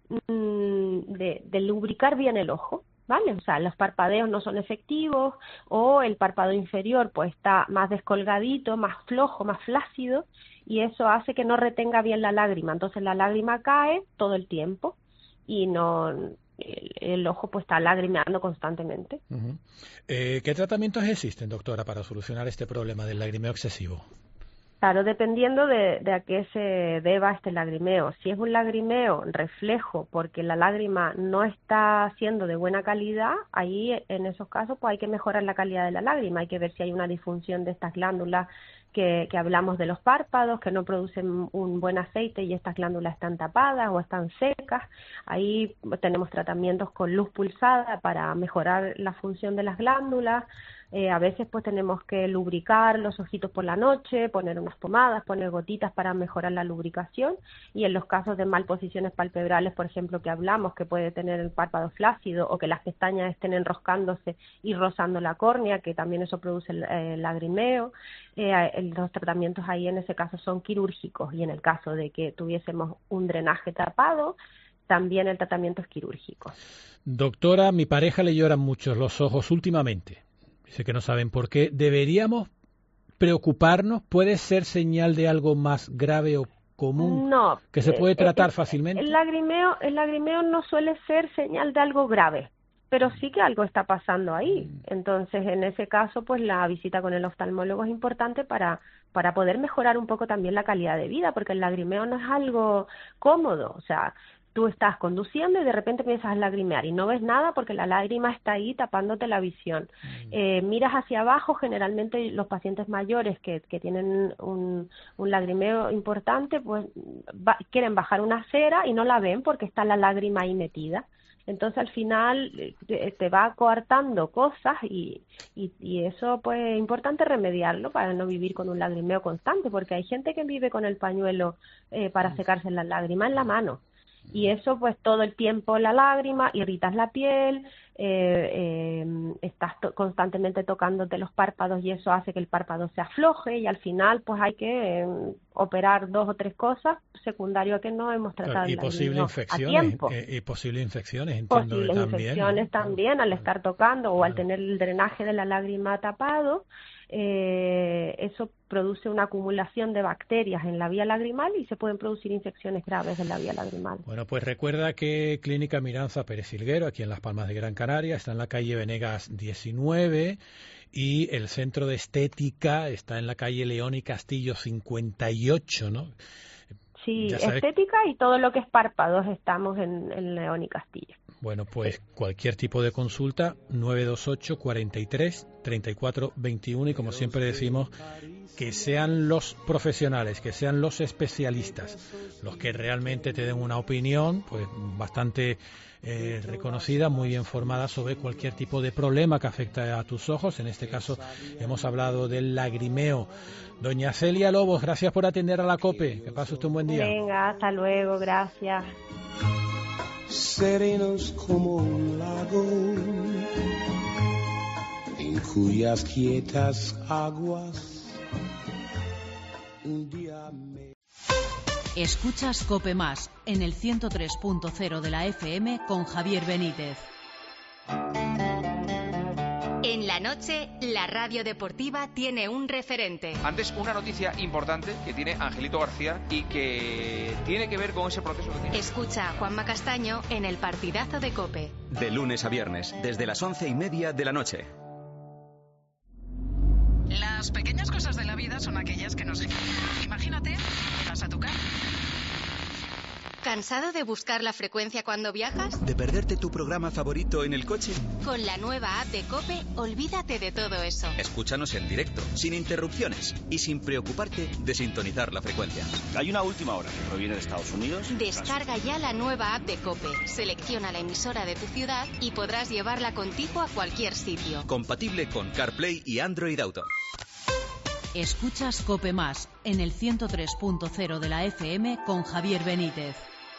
de, de lubricar bien el ojo, ¿vale? O sea, los parpadeos no son efectivos, o el párpado inferior pues está más descolgadito, más flojo, más flácido, y eso hace que no retenga bien la lágrima. Entonces la lágrima cae todo el tiempo y no el, el ojo pues está lagrimeando constantemente. Uh-huh. eh, ¿Qué tratamientos existen, doctora, para solucionar este problema del lagrimeo excesivo? Claro, dependiendo de, de a qué se deba este lagrimeo. Si es un lagrimeo reflejo porque la lágrima no está siendo de buena calidad, ahí en esos casos pues hay que mejorar la calidad de la lágrima. Hay que ver si hay una disfunción de estas glándulas que, que hablamos de los párpados, que no producen un buen aceite y estas glándulas están tapadas o están secas. Ahí tenemos tratamientos con luz pulsada para mejorar la función de las glándulas. Eh, a veces pues tenemos que lubricar los ojitos por la noche, poner unas pomadas, poner gotitas para mejorar la lubricación, y en los casos de malposiciones palpebrales, por ejemplo, que hablamos, que puede tener el párpado flácido o que las pestañas estén enroscándose y rozando la córnea, que también eso produce el eh, lagrimeo, eh, el, los tratamientos ahí en ese caso son quirúrgicos, y en el caso de que tuviésemos un drenaje tapado, también el tratamiento es quirúrgico. Doctora, mi pareja le lloran mucho los ojos últimamente. Dice que no saben por qué. ¿Deberíamos preocuparnos? ¿Puede ser señal de algo más grave o común no, que se puede eh, tratar eh, fácilmente? El lagrimeo, el lagrimeo no suele ser señal de algo grave, pero sí que algo está pasando ahí. Entonces, en ese caso, pues la visita con el oftalmólogo es importante para, para poder mejorar un poco también la calidad de vida, porque el lagrimeo no es algo cómodo. O sea, tú estás conduciendo y de repente empiezas a lagrimear y no ves nada porque la lágrima está ahí tapándote la visión. Eh, miras hacia abajo, generalmente los pacientes mayores que, que tienen un, un lagrimeo importante, pues va, quieren bajar una acera y no la ven porque está la lágrima ahí metida. Entonces al final te, te va coartando cosas y, y, y eso pues es importante remediarlo para no vivir con un lagrimeo constante, porque hay gente que vive con el pañuelo eh, para secarse las lágrimas en la mano. Y eso, pues, todo el tiempo la lágrima, irritas la piel, eh, eh, estás to- constantemente tocándote los párpados y eso hace que el párpado se afloje y al final, pues, hay que eh, operar dos o tres cosas secundario a que no hemos tratado y el posibles lagrimeo infecciones, a tiempo. eh, y posibles infecciones, entiendo Posibles también. infecciones ¿no? también al estar tocando o al tener el drenaje de la lágrima tapado. Eh, eso produce una acumulación de bacterias en la vía lagrimal y se pueden producir infecciones graves en la vía lagrimal. Bueno, pues recuerda que Clínica Miranza Pérez Silguero, aquí en Las Palmas de Gran Canaria, está en la calle Venegas diecinueve, y el Centro de Estética está en la calle León y Castillo cincuenta y ocho, ¿no? Sí, estética y todo lo que es párpados estamos en, en León y Castillo. Bueno, pues cualquier tipo de consulta, nueve dos ocho, cuarenta y tres, treinta y cuatro veintiuno, y como siempre decimos, que sean los profesionales, que sean los especialistas, los que realmente te den una opinión pues bastante eh, reconocida, muy bien formada sobre cualquier tipo de problema que afecta a tus ojos. En este caso hemos hablado del lagrimeo. Doña Celia Lobos, gracias por atender a la COPE. Que pase usted un buen día. Venga, hasta luego, gracias. Serenos como un lago en cuyas quietas aguas un día me... Escuchas COPE Más en el ciento tres punto cero de la F M con Javier Benítez. En la noche, la radio deportiva tiene un referente. Antes, una noticia importante que tiene Angelito García y que tiene que ver con ese proceso que tiene. Escucha a Juanma Castaño en el partidazo de COPE. De lunes a viernes, desde las once y media de la noche. Las pequeñas cosas de la vida son aquellas que nos... Imagínate, llegas a tu casa. ¿Cansado de buscar la frecuencia cuando viajas? ¿De perderte tu programa favorito en el coche? Con la nueva app de COPE, olvídate de todo eso. Escúchanos en directo, sin interrupciones y sin preocuparte de sintonizar la frecuencia. Hay una última hora que proviene de Estados Unidos. Descarga ya la nueva app de COPE, selecciona la emisora de tu ciudad y podrás llevarla contigo a cualquier sitio. Compatible con CarPlay y Android Auto. Escuchas COPE Más en el ciento tres punto cero de la F M con Javier Benítez.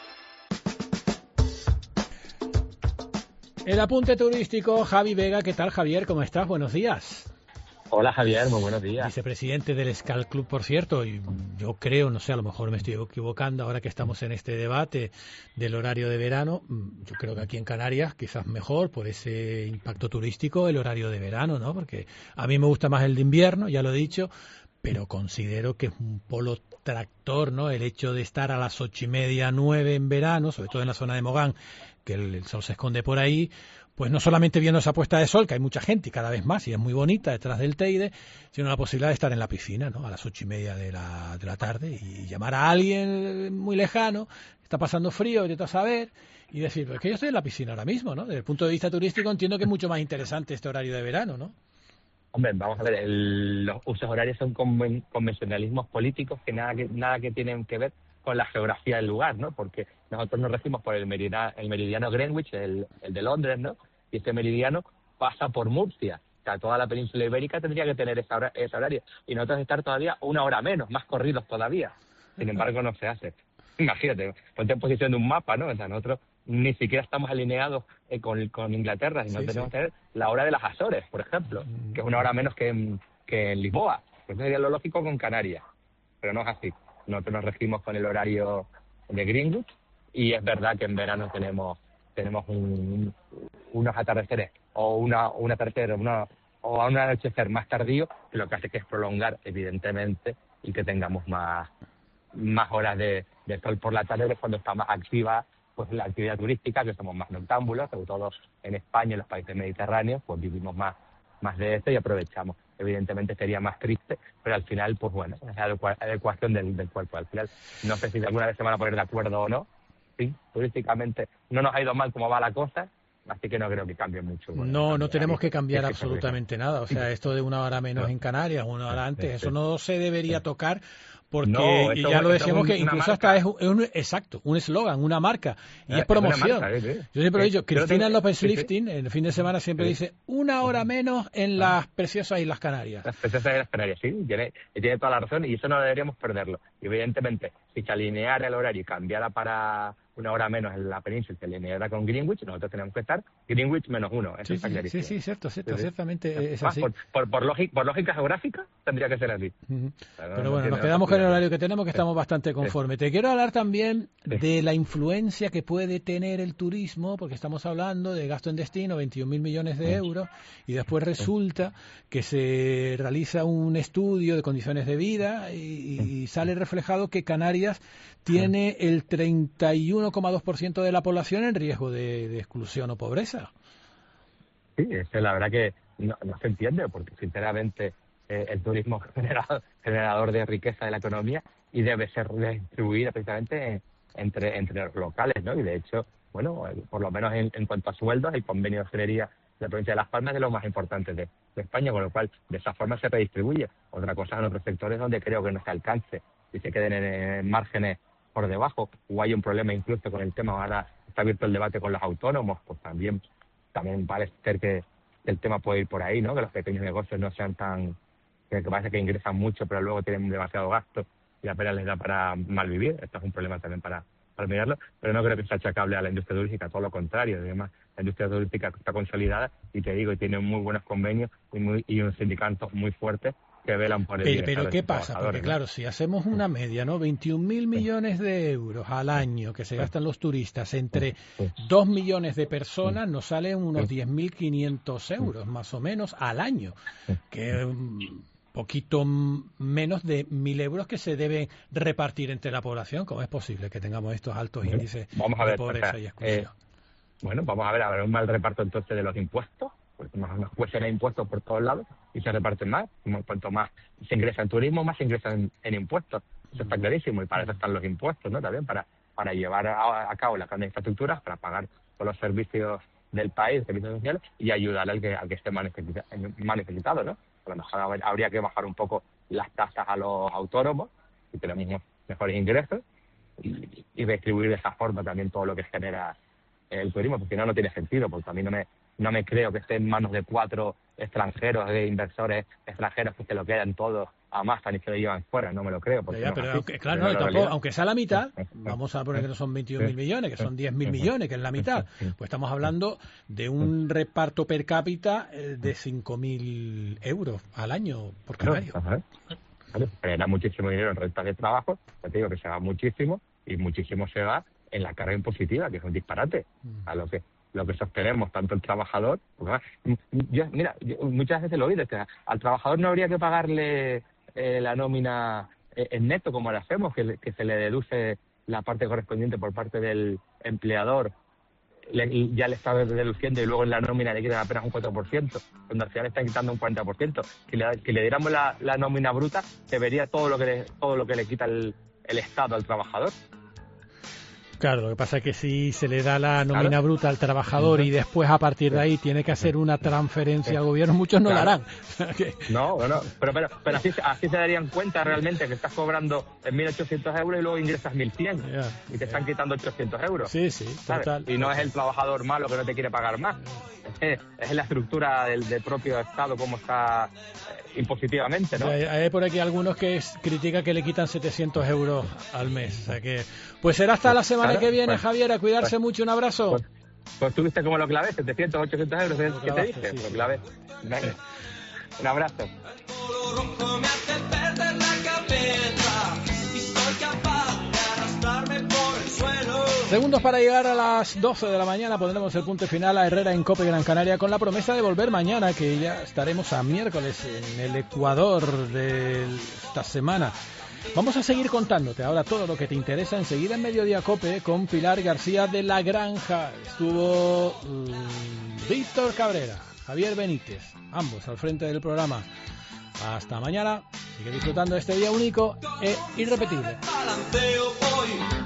El apunte turístico, Javi Vega. ¿Qué tal, Javier? ¿Cómo estás? Buenos días. Hola, Javier, muy buenos días. Vicepresidente del Scal Club, por cierto, y yo creo, no sé, a lo mejor me estoy equivocando ahora que estamos en este debate del horario de verano. Yo creo que aquí en Canarias quizás mejor por ese impacto turístico el horario de verano, ¿no? Porque a mí me gusta más el de invierno, ya lo he dicho, pero considero que es un polo tractor, ¿no? El hecho de estar a las ocho y media, nueve en verano, sobre todo en la zona de Mogán, que el, el sol se esconde por ahí, pues no solamente viendo esa puesta de sol, que hay mucha gente y cada vez más, y es muy bonita detrás del Teide, sino la posibilidad de estar en la piscina, ¿no? A las ocho y media de la, de la tarde y llamar a alguien muy lejano, está pasando frío, vete a saber, y decir, pues que yo estoy en la piscina ahora mismo, ¿no? Desde el punto de vista turístico entiendo que es mucho más interesante este horario de verano, ¿no? Hombre, vamos a ver, el, los usos horarios son conven, convencionalismos políticos que nada que nada que tienen que ver con la geografía del lugar, ¿no? Porque nosotros nos regimos por el meridiano, el meridiano Greenwich, el, el de Londres, ¿no? Y este meridiano pasa por Murcia. O sea, toda la península ibérica tendría que tener esa hora, ese horario. Y nosotros estar todavía una hora menos, más corridos todavía. Sin embargo, no se hace. Imagínate, ponte en posición de un mapa, ¿no? O sea, nosotros ni siquiera estamos alineados eh, con, con Inglaterra, sino sí, tenemos sí. que tener la hora de las Azores, por ejemplo, que es una hora menos que en, que en Lisboa. Pues eso sería lo lógico con Canarias, pero no es así. Nosotros nos regimos con el horario de Greenwich y es verdad que en verano tenemos tenemos un, unos atardeceres o una un atardecer una, o un anochecer más tardío, que lo que hace que es prolongar, evidentemente, y que tengamos más más horas de, de sol por la tarde, cuando está más activa pues la actividad turística, que somos más noctámbulos, sobre todo en España, en los países mediterráneos, pues vivimos más más de esto y aprovechamos. Evidentemente sería más triste, pero al final, pues bueno, es la adecua- adecuación del, del cuerpo. Al final, no sé si alguna vez se van a poner de acuerdo o no. Sí, turísticamente no nos ha ido mal como va la cosa, así que no creo que cambie mucho. Bueno, no, no tenemos que ahí, cambiar es que absolutamente nada. O sea, esto de una hora menos No. en Canarias, una hora antes, Sí, eso sí. no se debería tocar. Porque No, y esto- ya lo esto decíamos es que una incluso marca. hasta es un, es un- exacto, un eslogan, una marca, y Eh, es promoción. es una marca, eh, sí. Yo siempre lo he dicho, Sí, yo Cristina tengo- López sí, sí. Lifting, el fin de semana siempre Sí. dice una hora menos en las preciosas Islas Canarias. Las preciosas de las Canarias, sí, tiene, tiene toda la razón y eso no deberíamos perderlo. Y evidentemente, si se alineara el horario y cambiara para una hora menos en la península, se alineara con Greenwich, nosotros tenemos que estar Greenwich menos uno. Eso Sí, está sí, clarísimo. sí, sí, cierto, cierto, Sí, sí. ciertamente es Más, así. por, por, por, lógica, por lógica geográfica, tendría que ser así. Ujú. Pero, Pero no bueno, tiene nos otra quedamos con el posibilidad. horario que tenemos, que Sí. estamos bastante conformes. Te quiero hablar también Sí. de la influencia que puede tener el turismo, porque estamos hablando de gasto en destino, veintiún mil millones de euros, y después resulta que se realiza un estudio de condiciones de vida y, y sale reflejado que Canarias tiene el treinta y uno coma dos por ciento de la población en riesgo de, de exclusión o pobreza. Sí, es que la verdad que no, no se entiende, porque sinceramente eh, el turismo es generador, generador de riqueza de la economía y debe ser redistribuido precisamente en- entre, entre los locales, ¿no? Y de hecho, bueno, eh, por lo menos en, en cuanto a sueldos, el convenio de hostelería de la provincia de Las Palmas es de los más importantes de, de España, con lo cual de esa forma se redistribuye. Otra cosa en otros sectores donde creo que no se alcance y se queden en, en márgenes por debajo, o hay un problema incluso con el tema, ahora está abierto el debate con los autónomos, pues también también parece ser que el tema puede ir por ahí, ¿no? Que los pequeños negocios no sean tan... que parece que ingresan mucho, pero luego tienen demasiado gasto y apenas les da para malvivir. Esto es un problema también para, para mirarlo, pero no creo que sea achacable a la industria turística, todo lo contrario. Además, la industria turística está consolidada y te digo, y tiene muy buenos convenios y, muy, y unos sindicatos muy fuertes que velan por el Pero, bienestar pero de ¿qué sus pasa? Porque trabajadores, ¿no? claro, si hacemos una media, ¿no? veintiún mil millones de euros al año que se gastan los turistas entre dos millones de personas, nos salen unos diez mil quinientos euros más o menos al año, que es un poquito m- menos de mil euros que se deben repartir entre la población. ¿Cómo es posible que tengamos estos altos índices Vamos a de ver, pobreza o sea, y exclusión? eh, bueno, vamos a ver, habrá un mal reparto entonces de los impuestos, porque nos, nos cuestan impuestos por todos lados y se reparten más. Como Cuanto más se ingresa en turismo, más se ingresa en, en impuestos. Eso está clarísimo y para eso están los impuestos, ¿no? También para, para llevar a, a cabo las grandes infraestructuras, para pagar todos los servicios del país, servicios sociales, y ayudar al que, al que esté más necesita- más necesitado, ¿no? A lo mejor hab- habría que bajar un poco las tasas a los autónomos, si tenemos mejores ingresos, y, y distribuir de esa forma también todo lo que genera el turismo, porque si no, no tiene sentido, porque a mí no me, no me creo que esté en manos de cuatro extranjeros, de inversores extranjeros que se lo quedan todos a masa y se lo llevan fuera, no me lo creo. Porque Ya, no es pero así, aunque, claro, no no, es la tampoco, realidad. aunque sea la mitad, vamos a poner que no son veintiún mil millones, que son diez mil millones, que es la mitad, pues estamos hablando de un reparto per cápita eh, de cinco mil euros al año por canario. Ajá. Claro, genera muchísimo dinero en rentas de trabajo, ya te digo que se va muchísimo, y muchísimo se va en la carga impositiva, que es un disparate a lo que lo que sostenemos tanto el trabajador, porque además, yo, mira, yo muchas veces lo he oído, que al trabajador no habría que pagarle eh, la nómina eh, en neto como lo hacemos, que, le- que se le deduce la parte correspondiente por parte del empleador, le, y ya le está deduciendo y luego en la nómina le quitan apenas un cuatro por ciento, cuando al final le están quitando un cuarenta por ciento. Si le, si le diéramos la, la nómina bruta, se vería todo lo que le, todo lo que le quita el, el Estado al trabajador. Claro, lo que pasa es que si se le da la nómina Claro. bruta al trabajador y después a partir de ahí tiene que hacer una transferencia al gobierno, muchos no la Claro. harán. Que- No, no, no. Pero, pero, pero así, así se darían cuenta realmente que estás cobrando en mil ochocientos euros y luego ingresas mil cien y te están quitando ochocientos euros. Sí, sí, ¿sabes? total. Y no es el trabajador malo que no te quiere pagar más. Es, que es la estructura del, del propio Estado como está eh, impositivamente, ¿no? Hay, hay por aquí algunos que es- critican que le quitan setecientos euros al mes. O sea que, pues será hasta la semana Claro, que viene, pues, Javier, a cuidarse pues, mucho. Un abrazo. Pues tú viste cómo lo clavé, setecientos, ochocientos euros, ¿qué te clavaste, dije? sí, Lo sí. clavé. Venga. Un abrazo. Me hace Segundos para llegar a las doce de la mañana. Pondremos el punto final a Herrera en COPE Gran Canaria con la promesa de volver mañana, que ya estaremos a miércoles en el Ecuador de esta semana. Vamos a seguir contándote ahora todo lo que te interesa enseguida en Mediodía COPE con Pilar García de La Granja. Estuvo um, Víctor Cabrera, Javier Benítez, ambos al frente del programa. Hasta mañana. Sigue disfrutando este día único e irrepetible.